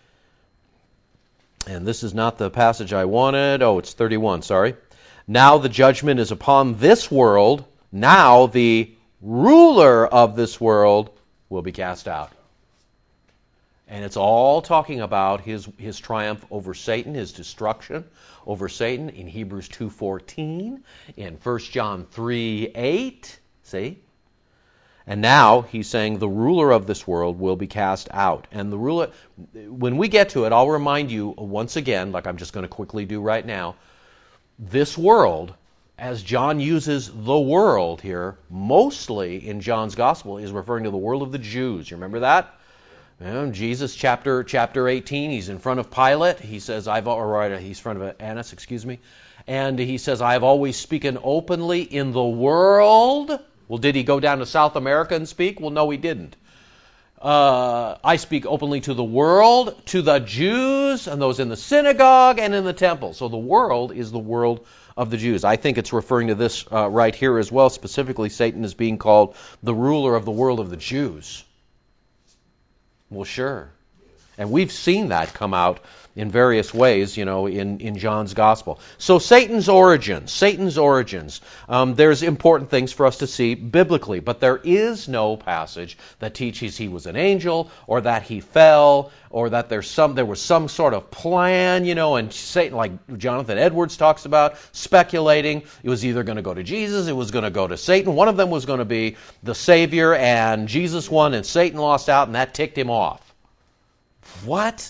And this is not the passage I wanted. Oh, it's thirty-one, sorry. Now the judgment is upon this world. Now the ruler of this world will be cast out. And it's all talking about his, his triumph over Satan, his destruction over Satan in Hebrews two fourteen, in First John three eight. See? And now he's saying the ruler of this world will be cast out. And the ruler, when we get to it, I'll remind you once again, like I'm just going to quickly do right now, this world, as John uses the world here, mostly in John's Gospel, is referring to the world of the Jews. You remember that? And Jesus, chapter chapter eighteen, he's in front of Pilate. He says, "I've or right, he's in front of Annas, excuse me," and he says, "I've always spoken openly in the world." Well, did he go down to South America and speak? Well, no, he didn't. Uh, I speak openly to the world, to the Jews, and those in the synagogue and in the temple. So the world is the world of the Jews. I think it's referring to this uh, right here as well. Specifically, Satan is being called the ruler of the world of the Jews. Well, sure. And we've seen that come out in various ways, you know, in, in John's Gospel. So Satan's origins, Satan's origins, um, there's important things for us to see biblically, but there is no passage that teaches he was an angel, or that he fell, or that there's some there was some sort of plan, you know, and Satan, like Jonathan Edwards talks about, speculating, it was either going to go to Jesus, it was going to go to Satan. One of them was going to be the Savior, and Jesus won, and Satan lost out, and that ticked him off. What?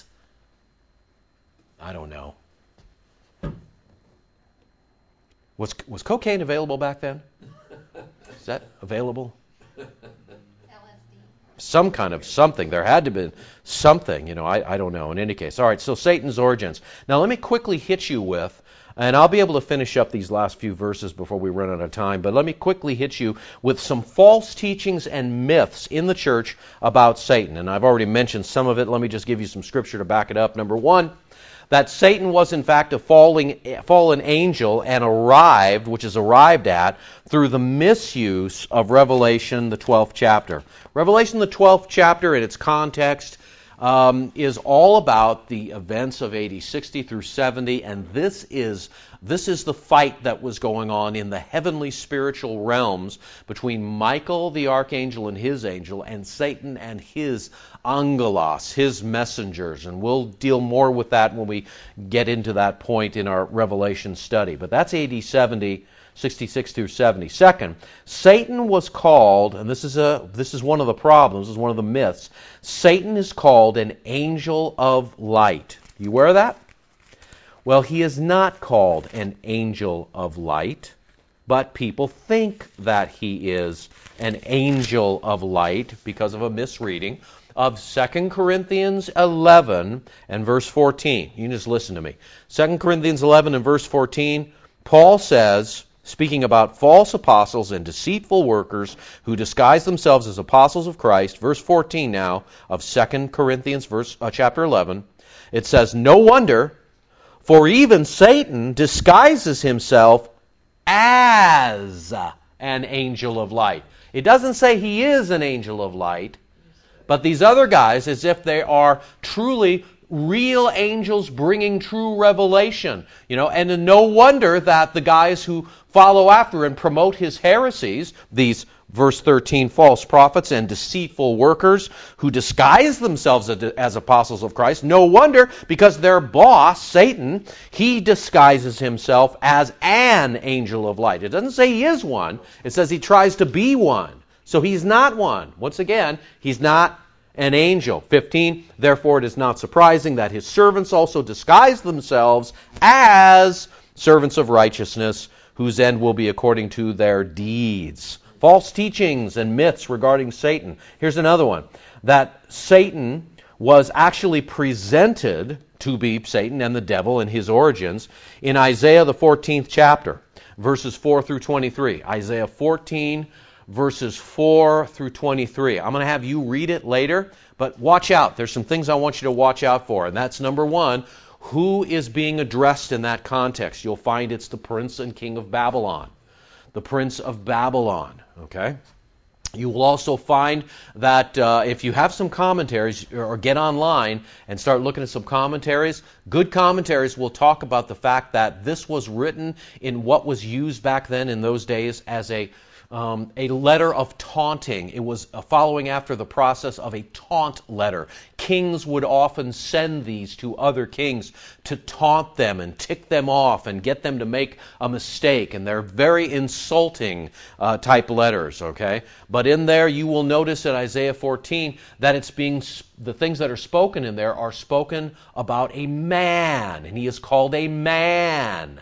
I don't know. Was was cocaine available back then? Is that available? L S D. Some kind of something. There had to be something, you know, I, I don't know. In any case. All right, so Satan's origins. Now let me quickly hit you with, and I'll be able to finish up these last few verses before we run out of time, but let me quickly hit you with some false teachings and myths in the church about Satan. And I've already mentioned some of it. Let me just give you some scripture to back it up. Number one, that Satan was in fact a falling, fallen angel and arrived, which is arrived at, through the misuse of Revelation, the twelfth chapter. Revelation, the twelfth chapter, in its context, um, is all about the events of A D sixty through seventy, and this is this is the fight that was going on in the heavenly spiritual realms between Michael the archangel and his angel, and Satan and his angelos, his messengers. And we'll deal more with that when we get into that point in our Revelation study. But that's A D seventy, sixty-six through seventy. Second, Satan was called, and this is a this is one of the problems, this is one of the myths, Satan is called an angel of light. You aware of that? Well, he is not called an angel of light, but people think that he is an angel of light because of a misreading of Second Corinthians eleven and verse fourteen. You can just listen to me. Second Corinthians eleven and verse fourteen, Paul says, speaking about false apostles and deceitful workers who disguise themselves as apostles of Christ, verse fourteen now of Second Corinthians verse uh, chapter eleven, it says, "No wonder, for even Satan disguises himself as an angel of light." It doesn't say he is an angel of light, but these other guys, as if they are truly real angels bringing true revelation. You know, and no wonder that the guys who follow after and promote his heresies, these verse thirteen, false prophets and deceitful workers who disguise themselves as apostles of Christ, no wonder, because their boss, Satan, he disguises himself as an angel of light. It doesn't say he is one. It says he tries to be one. So he's not one. Once again, he's not an angel. fifteen, therefore it is not surprising that his servants also disguise themselves as servants of righteousness, whose end will be according to their deeds. False teachings and myths regarding Satan. Here's another one. That Satan was actually presented to be Satan and the devil in his origins in Isaiah the fourteenth chapter, verses four through twenty-three. Isaiah fourteen, verses four through twenty-three. I'm going to have you read it later, but watch out. There's some things I want you to watch out for, and that's number one, who is being addressed in that context. You'll find it's the prince and king of Babylon. The prince of Babylon, okay? You will also find that uh, if you have some commentaries or get online and start looking at some commentaries, good commentaries will talk about the fact that this was written in what was used back then in those days as a Um, a letter of taunting. It was uh, following after the process of a taunt letter. Kings would often send these to other kings to taunt them and tick them off and get them to make a mistake. And they're very insulting uh, type letters, okay? But in there you will notice in Isaiah fourteen that it's being, the things that are spoken in there are spoken about a man. And he is called a man,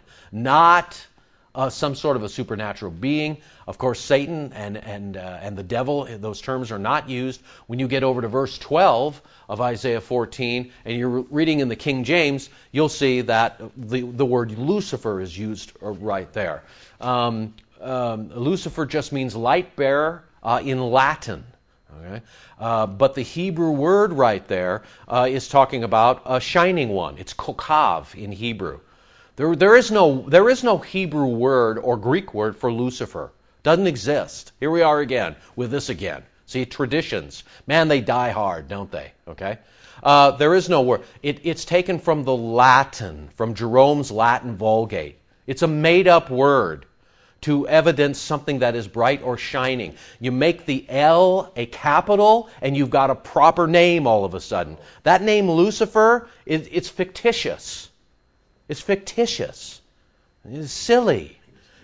not Uh, some sort of a supernatural being. Of course, Satan and and uh, and the devil, those terms are not used. When you get over to verse twelve of Isaiah fourteen, and you're reading in the King James, you'll see that the, the word Lucifer is used right there. Um, um, Lucifer just means light bearer uh, in Latin. Okay? Uh, but the Hebrew word right there uh, is talking about a shining one. It's kokav in Hebrew. There, there is no, there is no Hebrew word or Greek word for Lucifer. Doesn't exist. Here we are again with this again. See, traditions. Man, they die hard, don't they? Okay. Uh, there is no word. It, it's taken from the Latin, from Jerome's Latin Vulgate. It's a made-up word to evidence something that is bright or shining. You make the L a capital, and you've got a proper name all of a sudden. That name Lucifer, it, it's fictitious. It's fictitious. It's silly.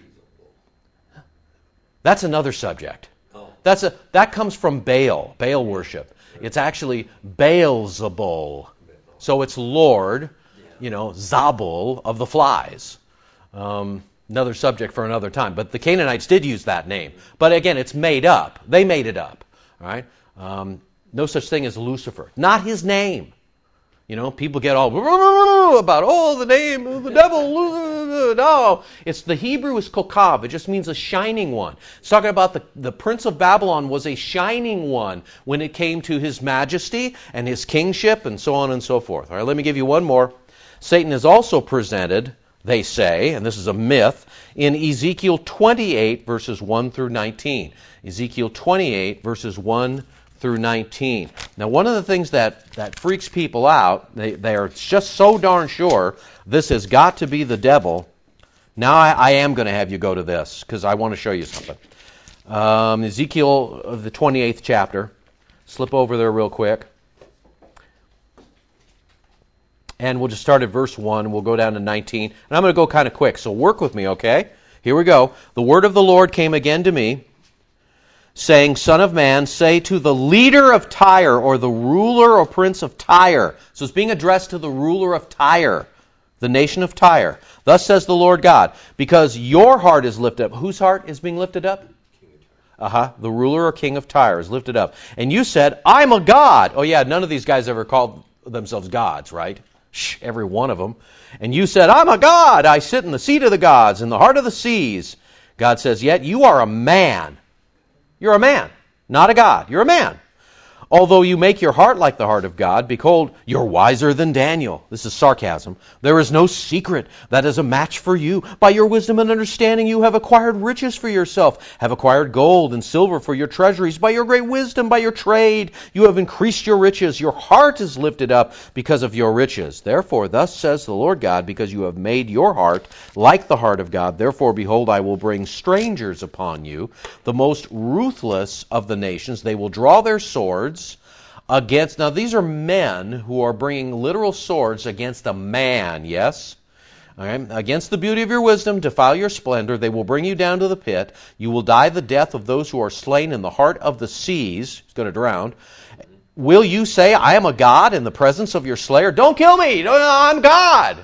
That's another subject. That's a that comes from Baal, Baal worship. It's actually Baal-zebul. So it's Lord, you know, Zabul of the flies. Um, another subject for another time. But the Canaanites did use that name. But again, it's made up. They made it up. All right? Um, no such thing as Lucifer. Not his name. You know, people get all about, oh, the name of the devil. No, it's the Hebrew is kokav. It just means a shining one. It's talking about the, the prince of Babylon was a shining one when it came to his majesty and his kingship and so on and so forth. All right, let me give you one more. Satan is also presented, they say, and this is a myth, in Ezekiel twenty-eight, verses one through nineteen. Ezekiel twenty-eight, verses one through nineteen. Now, one of the things that, that freaks people out, they, they are just so darn sure this has got to be the devil. Now, I, I am going to have you go to this, because I want to show you something. Um, Ezekiel, uh, the twenty-eighth chapter. Slip over there real quick. And we'll just start at verse one. We'll go down to nineteen. And I'm going to go kind of quick, so work with me, okay? Here we go. The word of the Lord came again to me, saying, Son of man, say to the leader of Tyre, or the ruler or prince of Tyre. So it's being addressed to the ruler of Tyre, the nation of Tyre. Thus says the Lord God, because your heart is lifted up. Whose heart is being lifted up? Uh-huh. The ruler or king of Tyre is lifted up. And you said, I'm a god. Oh yeah, none of these guys ever called themselves gods, right? Shh, every one of them. And you said, I'm a god. I sit in the seat of the gods, in the heart of the seas. God says, yet you are a man. You're a man, not a god. You're a man. Although you make your heart like the heart of God, behold, you're wiser than Daniel. This is sarcasm. There is no secret that is a match for you. By your wisdom and understanding you have acquired riches for yourself, have acquired gold and silver for your treasuries. By your great wisdom, by your trade, you have increased your riches. Your heart is lifted up because of your riches. Therefore, thus says the Lord God, because you have made your heart like the heart of God, therefore, behold, I will bring strangers upon you, the most ruthless of the nations. They will draw their swords against, now these are men who are bringing literal swords against a man, yes? All right. Against the beauty of your wisdom, defile your splendor, they will bring you down to the pit. You will die the death of those who are slain in the heart of the seas. He's going to drown. Will you say, I am a god in the presence of your slayer? Don't kill me! No, no, I'm God!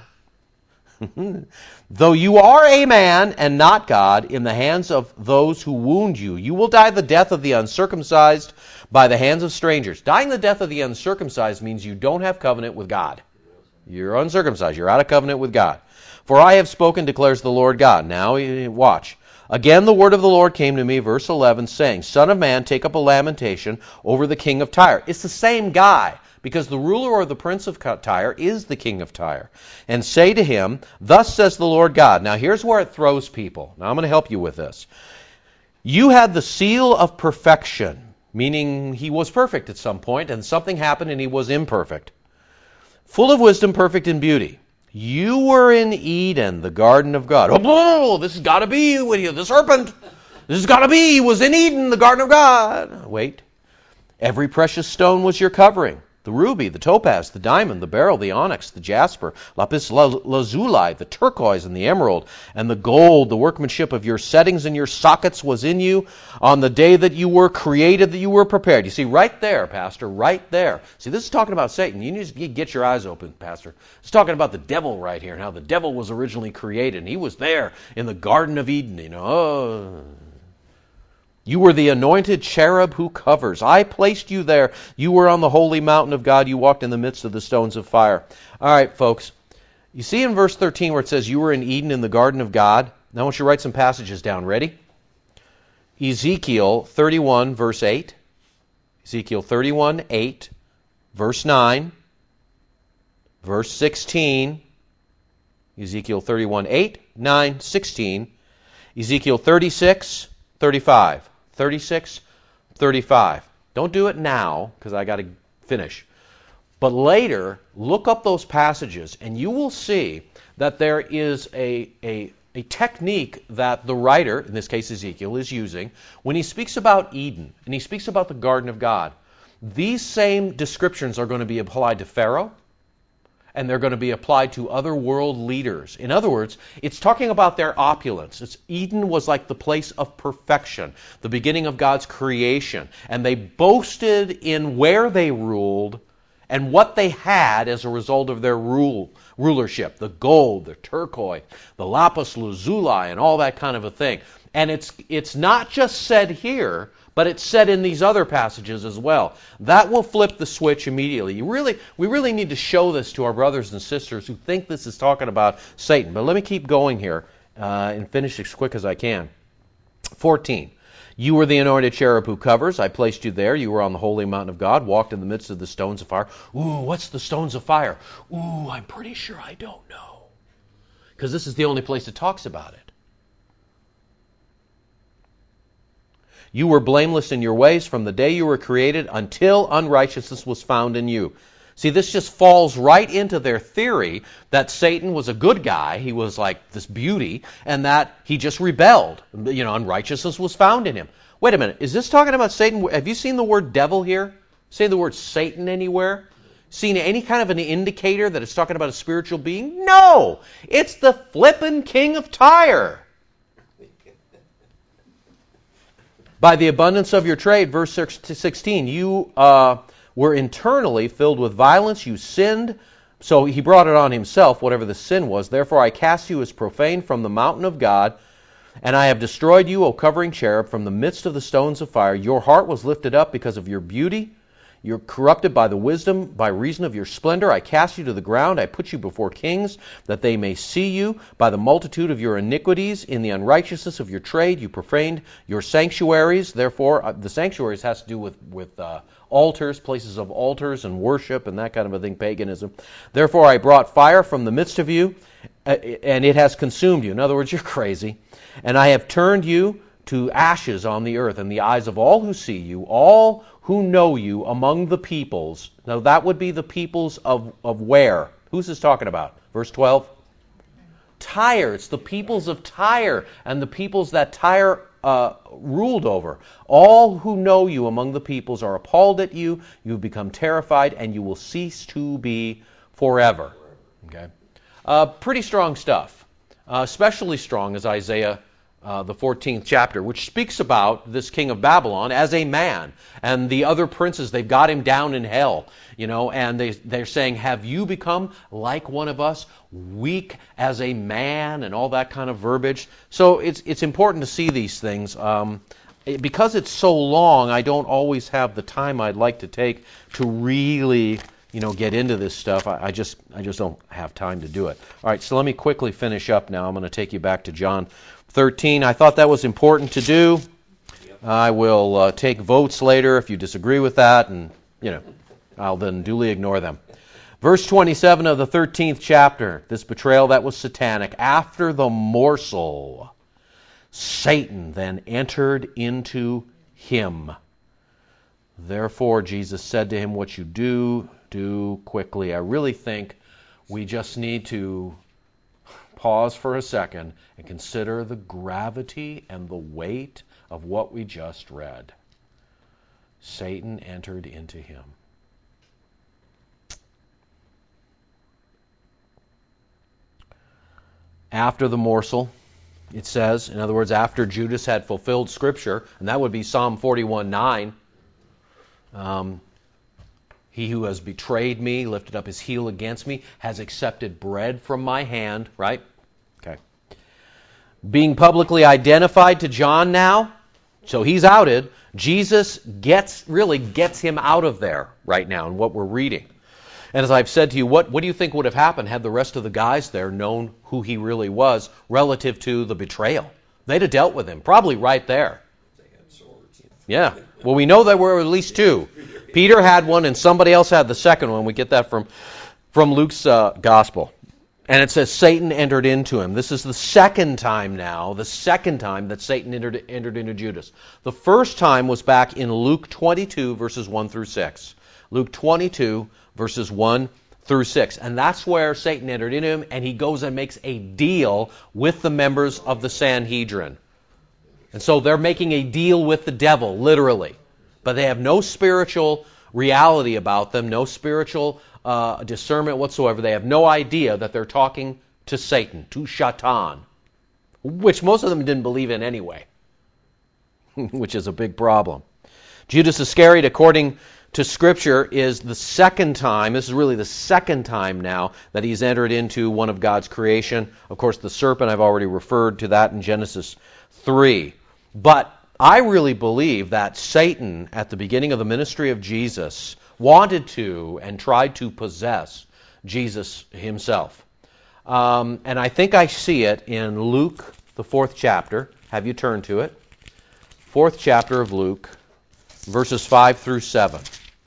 Though you are a man and not God, in the hands of those who wound you, you will die the death of the uncircumcised by the hands of strangers. Dying the death of the uncircumcised means you don't have covenant with God. You're uncircumcised. You're out of covenant with God. For I have spoken, declares the Lord God. Now, watch. Again the word of the Lord came to me, verse eleven, saying, Son of man, take up a lamentation over the king of Tyre. It's the same guy, because the ruler or the prince of Tyre is the king of Tyre. And say to him, Thus says the Lord God. Now here's where it throws people. Now I'm going to help you with this. You had the seal of perfection, meaning he was perfect at some point, and something happened and he was imperfect. Full of wisdom, perfect in beauty. You were in Eden, the garden of God. Oh, this has got to be with you, the serpent. This has got to be, he was in Eden, the garden of God. Wait. Every precious stone was your covering. The ruby, the topaz, the diamond, the beryl, the onyx, the jasper, lapis lazuli, the turquoise, and the emerald, and the gold, the workmanship of your settings and your sockets was in you on the day that you were created, that you were prepared. You see, right there, Pastor, right there. See, this is talking about Satan. You need to get your eyes open, Pastor. It's talking about the devil right here, and how the devil was originally created, and he was there in the Garden of Eden, you know. Oh. You were the anointed cherub who covers. I placed you there. You were on the holy mountain of God. You walked in the midst of the stones of fire. All right, folks. You see in verse thirteen where it says, you were in Eden in the garden of God? Now I want you to write some passages down. Ready? Ezekiel thirty-one, verse eight. Ezekiel thirty-one, eight. Verse nine. Verse sixteen. Ezekiel thirty-one, eight, nine, sixteen. Ezekiel thirty-six, thirty-five. thirty-six, thirty-five. Don't do it now, because I got to finish. But later, look up those passages, and you will see that there is a, a, a technique that the writer, in this case Ezekiel, is using when he speaks about Eden, and he speaks about the Garden of God. These same descriptions are going to be applied to Pharaoh, and they're going to be applied to other world leaders. In other words, it's talking about their opulence. It's, Eden was like the place of perfection, the beginning of God's creation. And they boasted in where they ruled and what they had as a result of their rule, rulership. The gold, the turquoise, the lapis lazuli, and all that kind of a thing. And it's it's not just said here, but it's said in these other passages as well. That will flip the switch immediately. You really, we really need to show this to our brothers and sisters who think this is talking about Satan. But let me keep going here uh, and finish as quick as I can. fourteen. You were the anointed cherub who covers. I placed you there. You were on the holy mountain of God, walked in the midst of the stones of fire. Ooh, what's the stones of fire? Ooh, I'm pretty sure I don't know. Because this is the only place it talks about it. You were blameless in your ways from the day you were created until unrighteousness was found in you. See, this just falls right into their theory that Satan was a good guy, he was like this beauty, and that he just rebelled. You know, unrighteousness was found in him. Wait a minute, is this talking about Satan? Have you seen the word devil here? Seen the word Satan anywhere? Seen any kind of an indicator that it's talking about a spiritual being? No! It's the flippin' king of Tyre. By the abundance of your trade, verse sixteen, you uh, were internally filled with violence, you sinned, so he brought it on himself, whatever the sin was. Therefore I cast you as profane from the mountain of God, and I have destroyed you, O covering cherub, from the midst of the stones of fire. Your heart was lifted up because of your beauty. You're corrupted by the wisdom, by reason of your splendor. I cast you to the ground. I put you before kings, that they may see you. By the multitude of your iniquities, in the unrighteousness of your trade, you profaned your sanctuaries. Therefore, uh, the sanctuaries has to do with, with uh, altars, places of altars and worship and that kind of a thing, paganism. Therefore, I brought fire from the midst of you, uh, and it has consumed you. In other words, you're crazy. And I have turned you to ashes on the earth in the eyes of all who see you, all who know you among the peoples. Now that would be the peoples of, of where? Who's this talking about? Verse twelve? Tyre. It's the peoples of Tyre and the peoples that Tyre uh, ruled over. All who know you among the peoples are appalled at you. You have become terrified, and you will cease to be forever. Okay, uh, pretty strong stuff. Uh, especially strong is Isaiah Uh, the fourteenth chapter, which speaks about this king of Babylon as a man, and the other princes, they've got him down in hell, you know, and they, they're saying, have you become like one of us, weak as a man, and all that kind of verbiage. So it's it's important to see these things. Um, it, because it's so long, I don't always have the time I'd like to take to really, you know, get into this stuff. I, I just I just don't have time to do it. All right, so let me quickly finish up now. I'm going to take you back to John thirteen. I thought that was important to do. I will uh, take votes later if you disagree with that, and, you know, I'll then duly ignore them. Verse twenty-seven of the thirteenth chapter, this betrayal that was satanic. After the morsel, Satan then entered into him. Therefore, Jesus said to him, what you do, do quickly. I really think we just need to pause for a second and consider the gravity and the weight of what we just read. Satan entered into him. After the morsel, it says, in other words, after Judas had fulfilled Scripture, and that would be Psalm forty-one nine, um, he who has betrayed me, lifted up his heel against me, has accepted bread from my hand, right? Okay. Being publicly identified to John now, so he's outed. Jesus gets really gets him out of there right now in what we're reading. And as I've said to you, what, what do you think would have happened had the rest of the guys there known who he really was relative to the betrayal? They'd have dealt with him, probably right there. They had swords. Yeah. Well, we know there were at least two. Peter had one and somebody else had the second one. We get that from, from Luke's uh, gospel. And it says Satan entered into him. This is the second time now, the second time that Satan entered, entered into Judas. The first time was back in Luke twenty-two, verses one through six. Luke twenty-two, verses one through six. And that's where Satan entered into him, and he goes and makes a deal with the members of the Sanhedrin. And so they're making a deal with the devil, literally. But they have no spiritual reality about them, no spiritual uh, discernment whatsoever. They have no idea that they're talking to Satan, to Shatan, which most of them didn't believe in anyway, which is a big problem. Judas Iscariot, according to Scripture, is the second time, this is really the second time now that he's entered into one of God's creation. Of course, the serpent, I've already referred to that in Genesis three. But I really believe that Satan, at the beginning of the ministry of Jesus, wanted to and tried to possess Jesus himself. Um, and I think I see it in Luke, the fourth chapter. Have you turned to it? Fourth chapter of Luke, verses five through seven.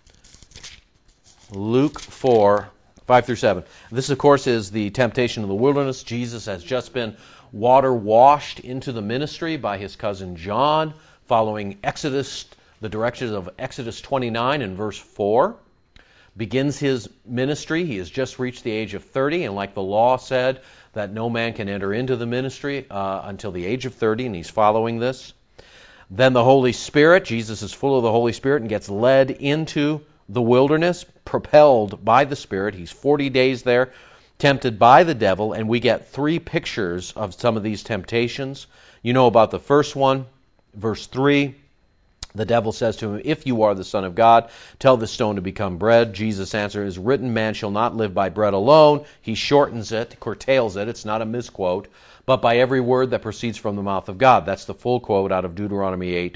Luke four, five through seven. This, of course, is the temptation of the wilderness. Jesus has just been water washed into the ministry by his cousin John, following Exodus, the directions of Exodus twenty-nine and verse four. Begins his ministry. He has just reached the age of thirty, and like the law said, that no man can enter into the ministry uh, until the age of thirty, and he's following this. Then the Holy Spirit, Jesus is full of the Holy Spirit and gets led into the wilderness, propelled by the Spirit. He's forty days there, tempted by the devil, and we get three pictures of some of these temptations. You know about the first one, verse three. The devil says to him, "If you are the Son of God, tell the stone to become bread." Jesus answers, "It is written, man shall not live by bread alone." He shortens it, curtails it. It's not a misquote. "But by every word that proceeds from the mouth of God." That's the full quote out of Deuteronomy eight,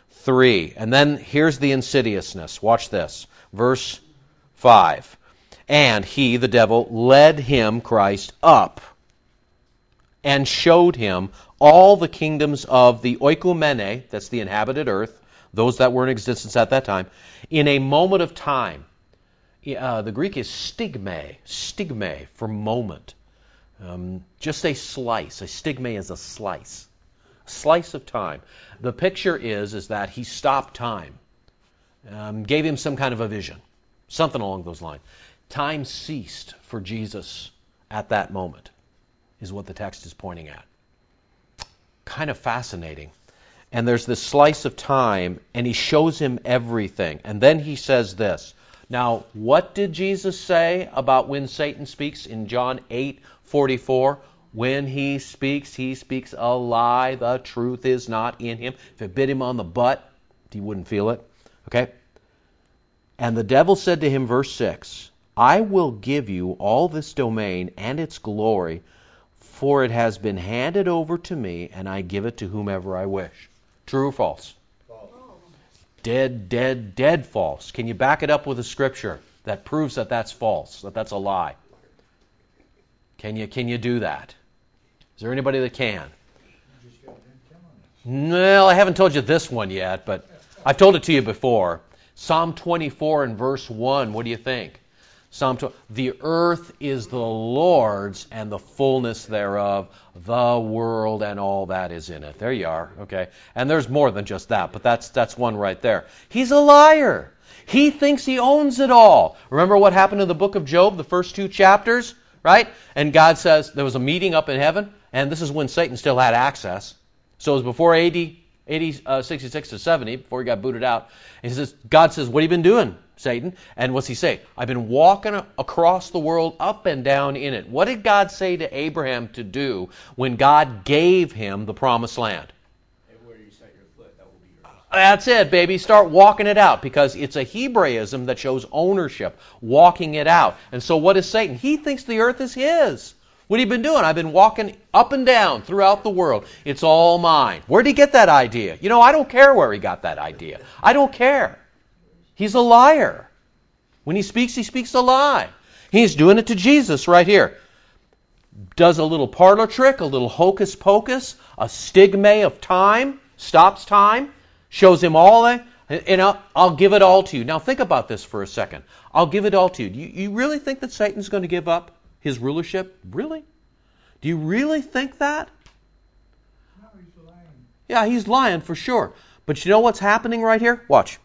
three. And then here's the insidiousness. Watch this. Verse five. And he, the devil, led him, Christ, up and showed him all the kingdoms of the oikumene, that's the inhabited earth, those that were in existence at that time, in a moment of time. Uh, the Greek is stigme, stigme for moment. Um, just a slice. A stigme is a slice. A slice of time. The picture is, is that he stopped time, um, gave him some kind of a vision, something along those lines. Time ceased for Jesus at that moment, is what the text is pointing at. Kind of fascinating. And there's this slice of time, and he shows him everything. And then he says this. Now, what did Jesus say about when Satan speaks in John eight forty-four? When he speaks, he speaks a lie. The truth is not in him. If it bit him on the butt, he wouldn't feel it. Okay? And the devil said to him, verse six, I will give you all this domain and its glory, for it has been handed over to me, and I give it to whomever I wish. True or false? False. Dead, dead, dead false. Can you back it up with a scripture that proves that that's false, that that's a lie? Can you, can you do that? Is there anybody that can? Well, I haven't told you this one yet, but I've told it to you before. Psalm twenty-four and verse one, what do you think? Psalm twenty, the earth is the Lord's and the fullness thereof, the world and all that is in it. There you are, okay. And there's more than just that, but that's that's one right there. He's a liar. He thinks he owns it all. Remember what happened in the book of Job, the first two chapters, right? And God says there was a meeting up in heaven, and this is when Satan still had access. So it was before A D, uh, sixty-six to seventy, before he got booted out. And he says, God says, what have you been doing, Satan? And what's he say? I've been walking across the world up and down in it. What did God say to Abraham to do when God gave him the promised land? Everywhere you set your foot, that will be yours. That's it, baby. Start walking it out, because it's a Hebraism that shows ownership, walking it out. And so what is Satan? He thinks the earth is his. What have you been doing? I've been walking up and down throughout the world. It's all mine. Where did he get that idea? You know, I don't care where he got that idea. I don't care. He's a liar. When he speaks, he speaks a lie. He's doing it to Jesus right here. Does a little parlor trick, a little hocus pocus, a stigma of time, stops time, shows him all that, and I'll, I'll give it all to you. Now think about this for a second. I'll give it all to you. Do you, you really think that Satan's going to give up his rulership? Really? Do you really think that? No, he's lying. Yeah, he's lying for sure. But you know what's happening right here? Watch.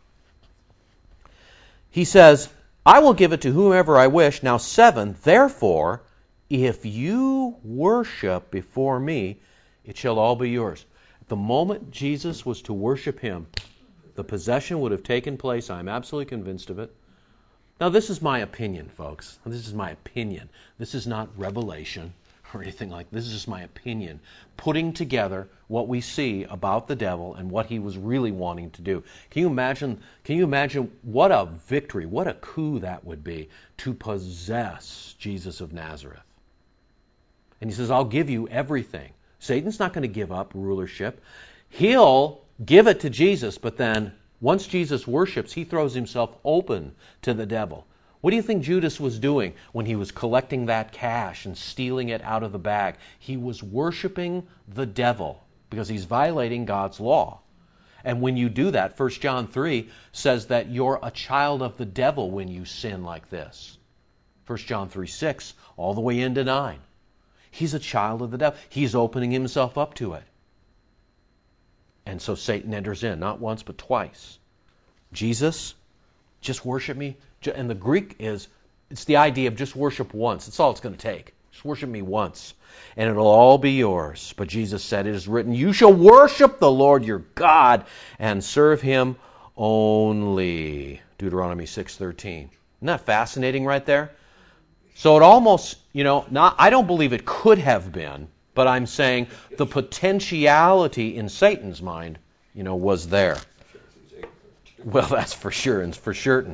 He says, I will give it to whomever I wish. Now seven, therefore, if you worship before me, it shall all be yours. At the moment Jesus was to worship him, the possession would have taken place. I'm absolutely convinced of it. Now, this is my opinion, folks. This is my opinion. This is not revelation or anything like this. This is just my opinion, putting together what we see about the devil and what he was really wanting to do. Can you imagine, can you imagine what a victory, what a coup that would be to possess Jesus of Nazareth? And he says, I'll give you everything. Satan's not going to give up rulership. He'll give it to Jesus, but then once Jesus worships, he throws himself open to the devil. What do you think Judas was doing when he was collecting that cash and stealing it out of the bag? He was worshiping the devil because he's violating God's law. And when you do that, First John three says that you're a child of the devil when you sin like this. First John three six, all the way into nine. He's a child of the devil. He's opening himself up to it. And so Satan enters in, not once, but twice. Jesus, just worship me. And the Greek is, it's the idea of just worship once. That's all it's going to take. Just worship me once, and it'll all be yours. But Jesus said, it is written, you shall worship the Lord your God and serve him only. Deuteronomy six thirteen. Isn't that fascinating right there? So it almost, you know, not, I don't believe it could have been, but I'm saying the potentiality in Satan's mind, you know, was there. Well, that's for sure and for certain.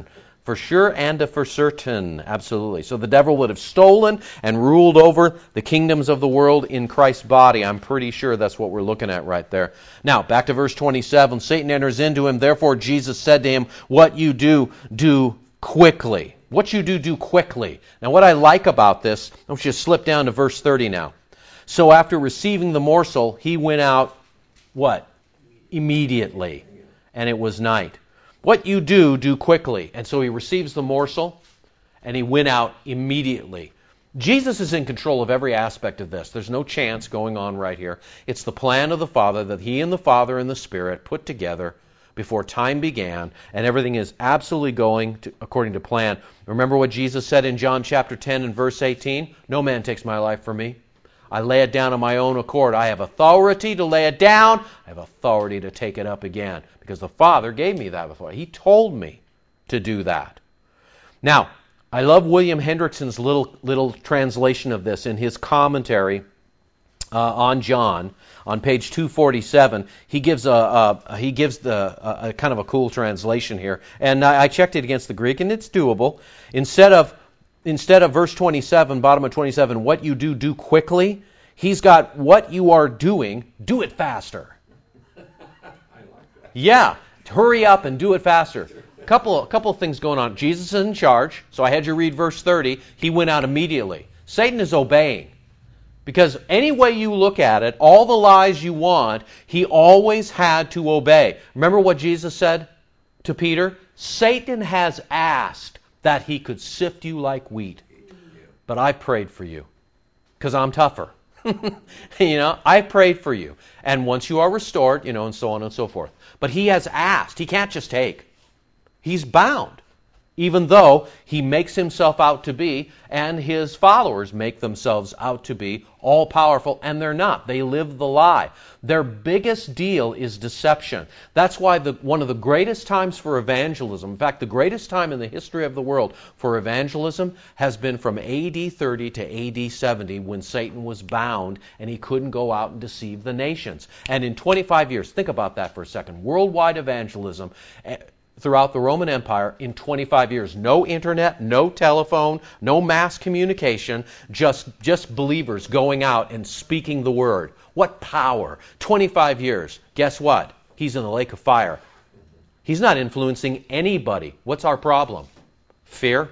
For sure and for certain. Absolutely. So the devil would have stolen and ruled over the kingdoms of the world in Christ's body. I'm pretty sure that's what we're looking at right there. Now, back to verse twenty-seven. Satan enters into him. Therefore, Jesus said to him, what you do, do quickly. What you do, do quickly. Now, what I like about this, I want you to slip down to verse thirty now. So after receiving the morsel, he went out, what? Immediately. And it was night. What you do, do quickly. And so he receives the morsel, and he went out immediately. Jesus is in control of every aspect of this. There's no chance going on right here. It's the plan of the Father that he and the Father and the Spirit put together before time began, and everything is absolutely going to, according to plan. Remember what Jesus said in John chapter ten and verse eighteen? No man takes my life from me. I lay it down on my own accord. I have authority to lay it down. I have authority to take it up again. Because the Father gave me that authority. He told me to do that. Now, I love William Hendrickson's little little translation of this in his commentary uh, on John on page two forty-seven. He gives a, a he gives the a, a kind of a cool translation here, and I, I checked it against the Greek, and it's doable. Instead of Instead of verse twenty-seven, bottom of twenty-seven, what you do, do quickly, he's got what you are doing, do it faster. I like that. Yeah, hurry up and do it faster. A couple, a couple of things going on. Jesus is in charge, so I had you read verse thirty. He went out immediately. Satan is obeying. Because any way you look at it, all the lies you want, he always had to obey. Remember what Jesus said to Peter? Satan has asked that he could sift you like wheat. But I prayed for you because I'm tougher. you know, I prayed for you. And once you are restored, you know, and so on and so forth. But he has asked. He can't just take. He's bound. Even though he makes himself out to be, and his followers make themselves out to be all-powerful, and they're not. They live the lie. Their biggest deal is deception. That's why the, one of the greatest times for evangelism, in fact, the greatest time in the history of the world for evangelism has been from A D thirty to A D seventy, when Satan was bound and he couldn't go out and deceive the nations. And in twenty-five years, think about that for a second, worldwide evangelism throughout the Roman Empire in twenty-five years. No internet, no telephone, no mass communication, just, just believers going out and speaking the word. What power! twenty-five years. Guess what? He's in the lake of fire. He's not influencing anybody. What's our problem? Fear?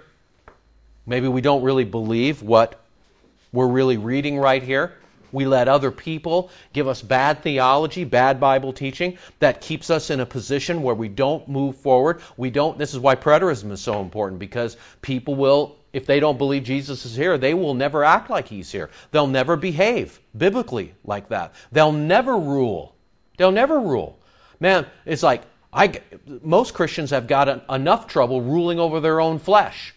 Maybe we don't really believe what we're really reading right here. We let other people give us bad theology, bad Bible teaching that keeps us in a position where we don't move forward. We don't. This is why preterism is so important, because people will, if they don't believe Jesus is here, they will never act like he's here. They'll never behave biblically like that. They'll never rule. They'll never rule. Man, it's like I, most Christians have got an, enough trouble ruling over their own flesh,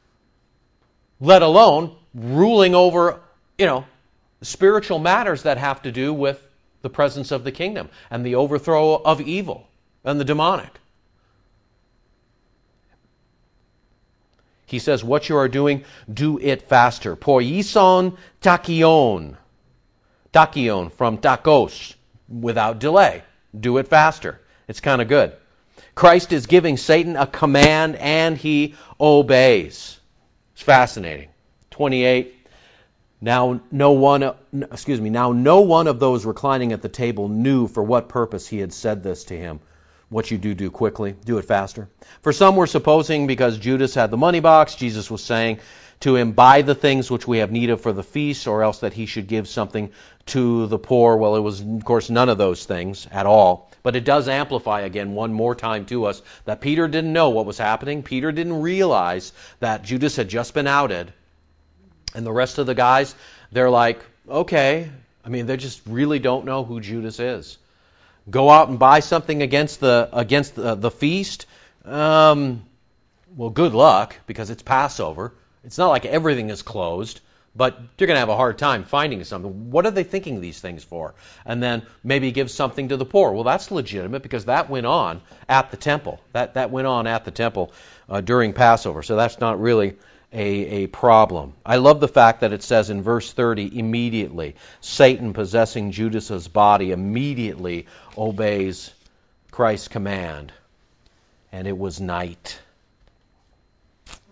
let alone ruling over, you know, spiritual matters that have to do with the presence of the kingdom and the overthrow of evil and the demonic. He says, what you are doing, do it faster. Poison takion. Takion, from takos, without delay. Do it faster. It's kind of good. Christ is giving Satan a command and he obeys. It's fascinating. twenty-eight. Now no one, excuse me, now no one of those reclining at the table knew for what purpose he had said this to him. What you do, do quickly, do it faster. For some were supposing because Judas had the money box, Jesus was saying to him, buy the things which we have need of for the feast, or else that he should give something to the poor. Well, it was, of course, none of those things at all. But it does amplify again one more time to us that Peter didn't know what was happening. Peter didn't realize that Judas had just been outed. And the rest of the guys, they're like, okay. I mean, they just really don't know who Judas is. Go out and buy something against the against the, the feast. Um, well, good luck, because it's Passover. It's not like everything is closed, but you're going to have a hard time finding something. What are they thinking these things for? And then maybe give something to the poor. Well, that's legitimate, because that went on at the temple. That that went on at the temple uh, during Passover. So that's not really A, a problem. I love the fact that it says in verse thirty, immediately, Satan possessing Judas's body immediately obeys Christ's command. And it was night.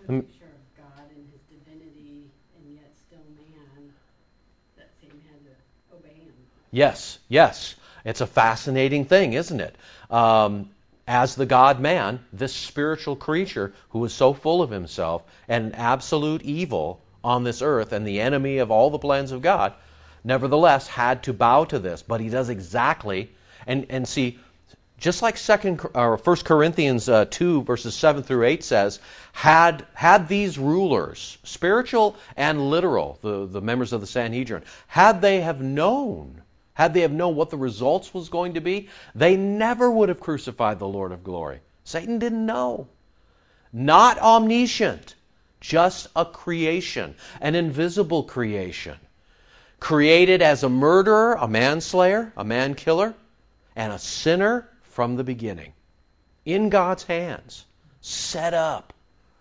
The picture of God and his divinity and yet still man, that Satan had to obey him. Yes, yes. It's a fascinating thing, isn't it? Um, as the God-man, this spiritual creature who was so full of himself and absolute evil on this earth and the enemy of all the plans of God, nevertheless had to bow to this. But he does exactly, and, and see, just like Second or First Corinthians uh, two verses seven through eight says, had had these rulers, spiritual and literal, the, the members of the Sanhedrin, had they have known, had they have known what the results was going to be, they never would have crucified the Lord of glory. Satan didn't know. Not omniscient, just a creation, an invisible creation, created as a murderer, a manslayer, a man-killer, and a sinner from the beginning, in God's hands, set up.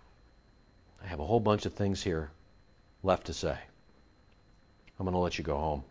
I have a whole bunch of things here left to say. I'm going to let you go home.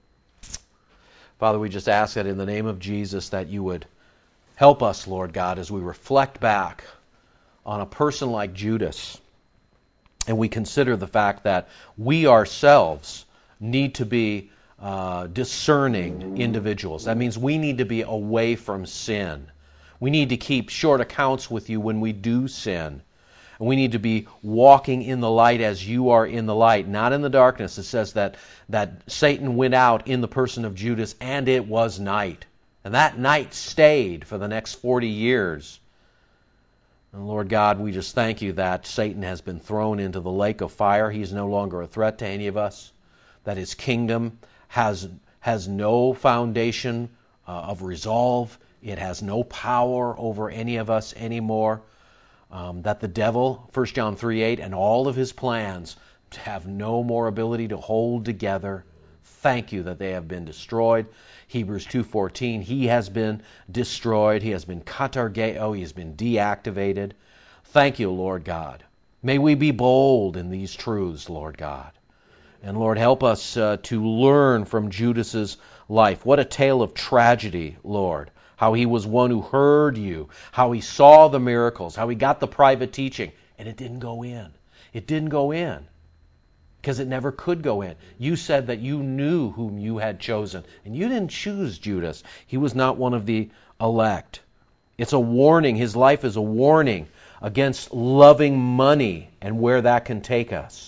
Father, we just ask that in the name of Jesus that you would help us, Lord God, as we reflect back on a person like Judas, and we consider the fact that we ourselves need to be Uh, discerning individuals. That means we need to be away from sin. We need to keep short accounts with you when we do sin. And we need to be walking in the light as you are in the light, not in the darkness. It says that, that Satan went out in the person of Judas, and it was night. And that night stayed for the next forty years. And Lord God, we just thank you that Satan has been thrown into the lake of fire. He is no longer a threat to any of us. That his kingdom has has no foundation uh, of resolve. It has no power over any of us anymore. Um, that the devil, First John three eight, and all of his plans have no more ability to hold together. Thank you that they have been destroyed. Hebrews two fourteen, he has been destroyed. He has been katargeo. He has been deactivated. Thank you, Lord God. May we be bold in these truths, Lord God. And Lord, help us uh, to learn from Judas's life. What a tale of tragedy, Lord. How he was one who heard you, how he saw the miracles, how he got the private teaching, and it didn't go in. It didn't go in because it never could go in. You said that you knew whom you had chosen, and you didn't choose Judas. He was not one of the elect. It's a warning. His life is a warning against loving money and where that can take us.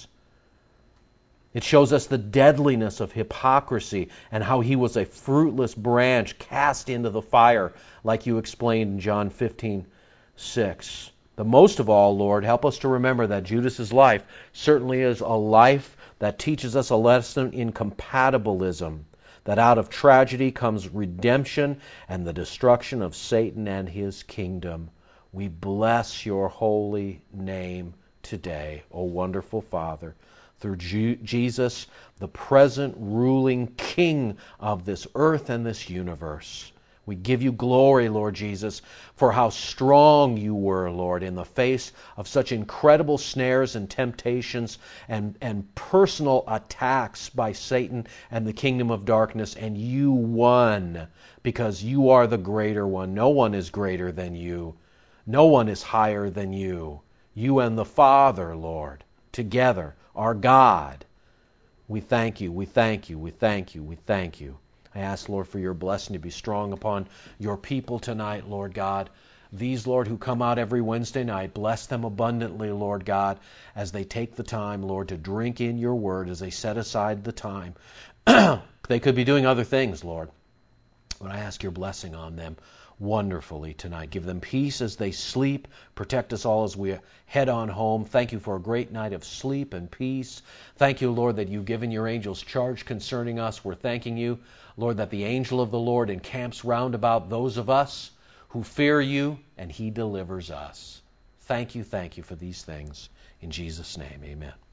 It shows us the deadliness of hypocrisy and how he was a fruitless branch cast into the fire, like you explained in John fifteen six. But most of all, Lord, help us to remember that Judas's life certainly is a life that teaches us a lesson in compatibilism, that out of tragedy comes redemption and the destruction of Satan and his kingdom. We bless your holy name today, O wonderful Father. Through Jesus, the present ruling King of this earth and this universe. We give you glory, Lord Jesus, for how strong you were, Lord, in the face of such incredible snares and temptations and, and personal attacks by Satan and the kingdom of darkness, and you won because you are the greater one. No one is greater than you. No one is higher than you. You and the Father, Lord, together, our God. We thank you, we thank you, we thank you, we thank you. I ask, Lord, for your blessing to be strong upon your people tonight, Lord God. These, Lord, who come out every Wednesday night, bless them abundantly, Lord God, as they take the time, Lord, to drink in your word, as they set aside the time. They could be doing other things, Lord, but I ask your blessing on them wonderfully tonight. Give them peace as they sleep. Protect us all as we head on home. Thank you for a great night of sleep and peace. Thank you, Lord, that you've given your angels charge concerning us. We're thanking you, Lord, that the angel of the Lord encamps round about those of us who fear you, and he delivers us. Thank you, thank you for these things. In Jesus' name, amen.